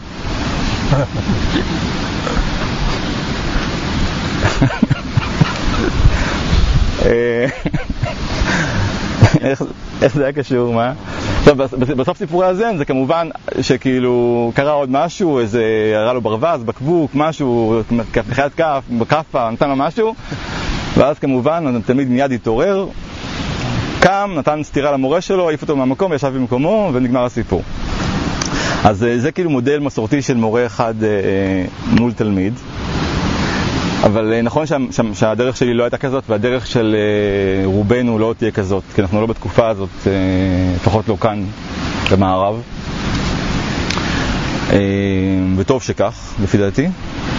איך זה היה קשור, מה? טוב, בסוף סיפורי הזן זה כמובן שכאילו קרה עוד משהו, איזה הראה לו ברווז, בקבוק, משהו, בחיית כף, בכפה, נתן לו משהו, ואז כמובן תמיד מיד התעורר, קם, נתן סתירה למורה שלו, העיף אותו מהמקום וישב במקומו ונגמר הסיפור. אז זה כאילו מודל מסורתי של מורה אחד אה, מול תלמיד, אבל נכון שה, שה, שהדרך שלי לא הייתה כזאת והדרך של אה, רובנו לא תהיה כזאת, כי אנחנו לא בתקופה הזאת, אה, לפחות לא כאן במערב, אה, וטוב שכך, לפי דעתי.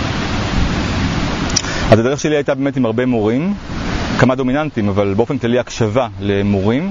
אז הדרך שלי הייתה באמת עם הרבה מורים, כמה דומיננטים, אבל באופן כללי הקשבה למורים,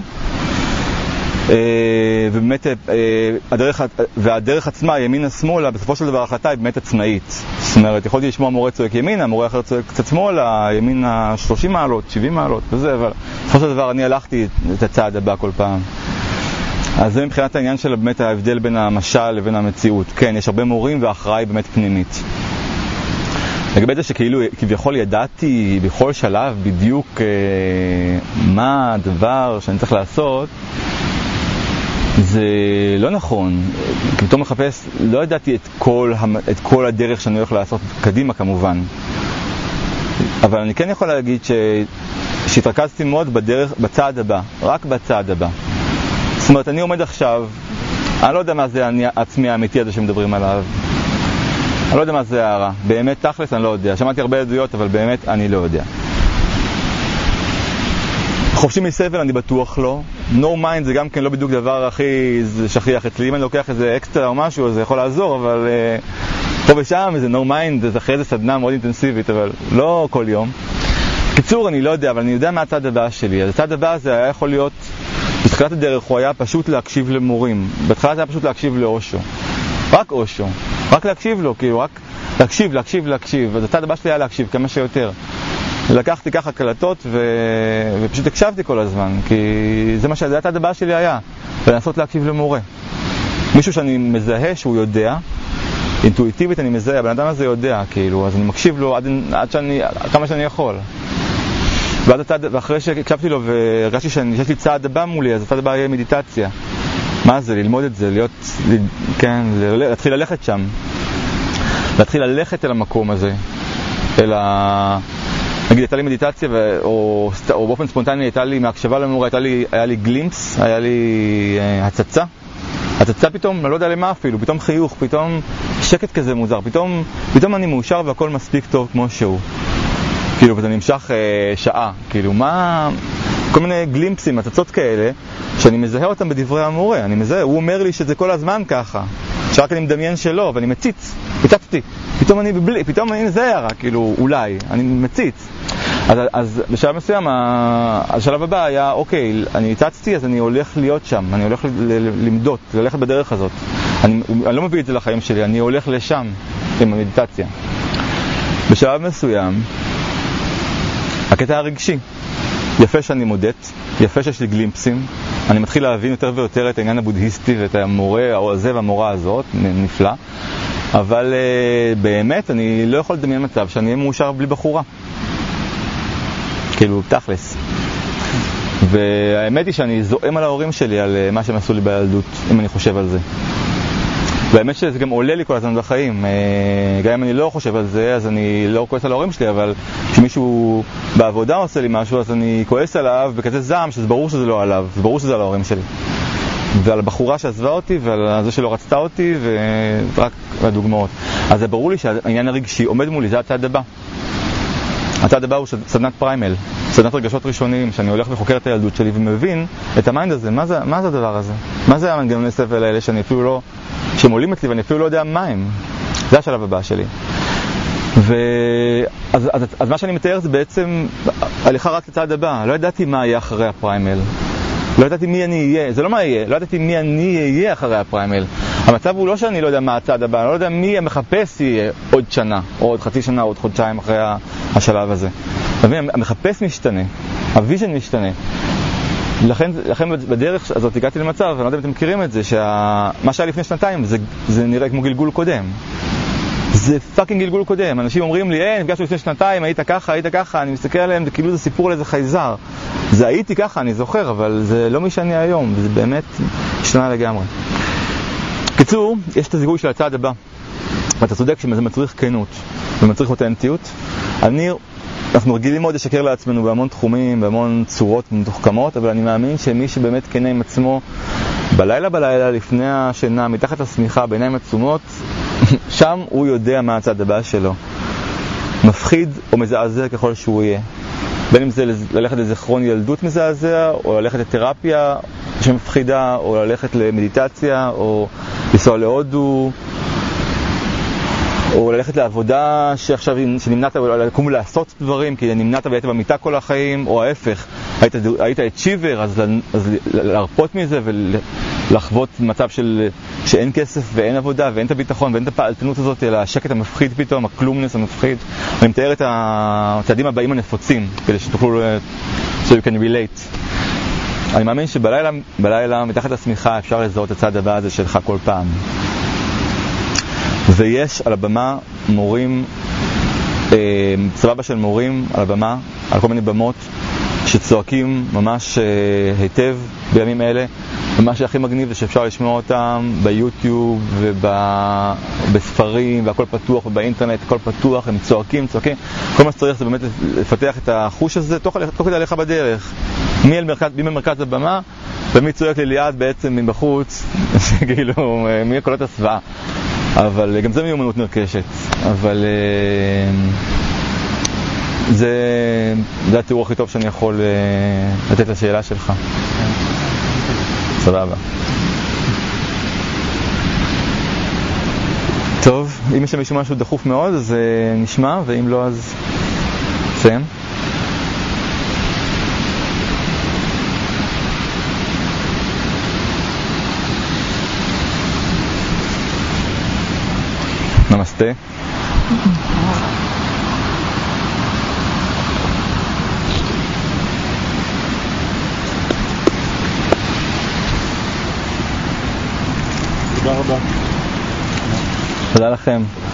ובאמת הדרך, והדרך עצמה, ימינה שמאלה, בסופו של דבר ההחלטה היא באמת עצמאית. זאת אומרת, יכולתי לשמוע מורה צועק ימינה, מורה אחר צועק קצת שמאלה, ימינה שלושים מעלות, שבעים מעלות וזה, אבל בסופו של דבר אני הלכתי את הצעד הבא כל פעם. אז זה מבחינת העניין של באמת ההבדל בין המשל לבין המציאות. כן, יש הרבה מורים וההכרעה היא באמת פנימית. לגבי זה שכאילו כביכול ידעתי בכל שלב בדיוק אה, מה הדבר שאני צריך לעשות, זה לא נכון. פתאום מחפש, לא ידעתי את כל, את כל הדרך שאני הולך לעשות קדימה כמובן. אבל אני כן יכול להגיד ש... שהתרכזתי מאוד בדרך, בצעד הבא, רק בצעד הבא. זאת אומרת, אני עומד עכשיו, אני לא יודע מה זה אני, עצמי האמיתי הזה שמדברים עליו. אני לא יודע מה זה הערה. באמת תכלס אני לא יודע. שמעתי הרבה עדויות, אבל באמת אני לא יודע. חופשי מסבל אני בטוח לא. No mind זה גם כן לא בדיוק דבר הכי שכיח אצלי. אם אני לוקח איזה אקסטרה או משהו, זה יכול לעזור, אבל uh, פה ושם איזה no mind, זה אחרי זה סדנה מאוד אינטנסיבית, אבל לא כל יום. קיצור, אני לא יודע, אבל אני יודע מה הצד הבא שלי. אז הצד הבא זה היה יכול להיות, בתחילת הדרך הוא היה פשוט להקשיב למורים. בתחילת זה היה פשוט להקשיב לאושו. רק אושו. רק להקשיב לו, כאילו, רק להקשיב, להקשיב, להקשיב. אז הצד הבא שלי היה להקשיב כמה שיותר. לקחתי ככה קלטות ו... ופשוט הקשבתי כל הזמן, כי זה מה שזה הצד הבא שלי היה, ולנסות להקשיב למורה. מישהו שאני מזהה שהוא יודע, אינטואיטיבית אני מזהה, הבן אדם הזה יודע, כאילו, אז אני מקשיב לו עד, עד שאני, כמה שאני יכול. ועד הצד, ואחרי שהקשבתי לו והרגשתי שיש לי צעד הבא מולי, אז הצד הבא יהיה מדיטציה. מה זה? ללמוד את זה, להיות, כן, להתחיל ללכת שם. להתחיל ללכת אל המקום הזה, אל ה... נגיד, הייתה לי מדיטציה, ו... או... או באופן ספונטני הייתה לי, מהקשבה למורה, הייתה לי, היה לי גלימפס, היה לי אה, הצצה. הצצה פתאום, אני לא יודע למה אפילו, פתאום חיוך, פתאום שקט כזה מוזר, פתאום, פתאום אני מאושר והכל מספיק טוב כמו שהוא. כאילו, וזה נמשך אה, שעה. כאילו, מה... כל מיני גלימפסים, הצצות כאלה, שאני מזהה אותם בדברי המורה. אני מזהה, הוא אומר לי שזה כל הזמן ככה. שרק אני מדמיין שלא, ואני מציץ. פיצצתי. פתאום אני בבלי, פתאום אני זה ירה, כאילו, אולי, אני מציץ. אז, אז בשלב מסוים, השלב הבא היה, אוקיי, אני הצצתי, אז אני הולך להיות שם. אני הולך למדות, ללכת בדרך הזאת. אני, אני לא מביא את זה לחיים שלי, אני הולך לשם, עם המדיטציה. בשלב מסוים, הקטע הרגשי. יפה שאני מודט, יפה שיש לי גלימפסים, אני מתחיל להבין יותר ויותר את העניין הבודהיסטי ואת המורה הזה והמורה הזאת, נפלא, אבל uh, באמת אני לא יכול לדמיין מצב שאני אהיה מאושר בלי בחורה. כאילו, תכלס. והאמת היא שאני זועם על ההורים שלי על uh, מה שהם עשו לי בילדות, אם אני חושב על זה. והאמת שזה גם עולה לי כל הזמן בחיים. גם אם אני לא חושב על זה, אז אני לא כועס על ההורים שלי, אבל כשמישהו בעבודה עושה לי משהו, אז אני כועס עליו בכזה זעם, שזה ברור שזה לא עליו, זה ברור שזה על ההורים שלי. ועל הבחורה שעזבה אותי, ועל זה שלא רצתה אותי, ורק הדוגמאות. אז זה ברור לי שהעניין הרגשי עומד מולי, זה הצעד הבא. הצעד הבא הוא סדנת פריימל, סדנת רגשות ראשונים, שאני הולך וחוקר את הילדות שלי ומבין את המיינד הזה, מה זה, מה זה הדבר הזה? מה זה המנגנוני סבל האלה שאני אפילו לא, שהם עולים אצלי ואני אפילו לא יודע מה הם? זה השלב הבא שלי. ו... אז, אז, אז מה שאני מתאר זה בעצם הליכה רק לצעד הבא. לא ידעתי מה יהיה אחרי הפריימל. לא ידעתי מי אני אהיה. זה לא מה יהיה. לא ידעתי מי אני אהיה אחרי הפריימל. המצב הוא לא שאני לא יודע מה הצעד הבא. אני לא יודע מי המחפש יהיה עוד שנה, או עוד חצי שנה, או עוד חודשיים אחרי השלב הזה. המחפש משתנה. הוויז'ן משתנה. לכן, לכן בדרך הזאת הגעתי למצב, ואני לא יודע אם אתם מכירים את זה, שמה שהיה לפני שנתיים זה, זה נראה כמו גלגול קודם. זה פאקינג גלגול קודם. אנשים אומרים לי, אה, נפגשנו לפני שנתיים, היית ככה, היית ככה, אני מסתכל עליהם, זה כאילו זה סיפור על איזה חייזר. זה הייתי ככה, אני זוכר, אבל זה לא מי שאני היום, וזה באמת שונה לגמרי. קיצור, יש את הזיגוי של הצעד הבא. ואתה צודק שזה מצריך כנות, ומצריך אותנטיות. אני... אנחנו רגילים מאוד לשקר לעצמנו בהמון תחומים, בהמון צורות מתוחכמות, אבל אני מאמין שמי שבאמת כנה עם עצמו בלילה בלילה, לפני השינה, מתחת השמיכה, בעיניים עצומות, שם הוא יודע מה הצד הבא שלו. מפחיד או מזעזע ככל שהוא יהיה. בין אם זה ללכת לזיכרון ילדות מזעזע, או ללכת לתרפיה שמפחידה, או ללכת למדיטציה, או לנסוע להודו, או ללכת לעבודה שעכשיו שנמנעת לקום לעשות דברים, כי נמנעת והיית במיטה כל החיים, או ההפך, היית, היית אצ'יבר, אז, אז להרפות מזה ולחוות מצב של, שאין כסף ואין עבודה ואין את הביטחון ואין את הפעלתנות הזאת, אלא השקט המפחיד פתאום, הכלומנס המפחיד. אני מתאר את הצעדים הבאים הנפוצים, כדי שתוכלו, so you can relate. אני מאמין שבלילה, בלילה, מתחת השמיכה, אפשר לזהות את הצעד הבא הזה שלך כל פעם. ויש על הבמה מורים, סבבה של מורים על הבמה, על כל מיני במות שצועקים ממש היטב בימים אלה ומה שהכי מגניב זה שאפשר לשמוע אותם ביוטיוב ובספרים, והכל פתוח, ובאינטרנט הכל פתוח, הם צועקים, צועקים. כל מה שצריך זה באמת לפתח את החוש הזה תוך, תוך כדי הליכה בדרך. מי מרכז, מי במרכז הבמה, ומי צועק לי ליד בעצם מבחוץ, שכאילו, מי קולות הסוואה. אבל גם זה מיומנות נרכשת. אבל זה, זה התיאור הכי טוב שאני יכול לתת לשאלה שלך. סבבה. טוב, אם יש למישהו משהו דחוף מאוד, אז נשמע, ואם לא, אז נסיים. נמסטה. תודה רבה. תודה לכם.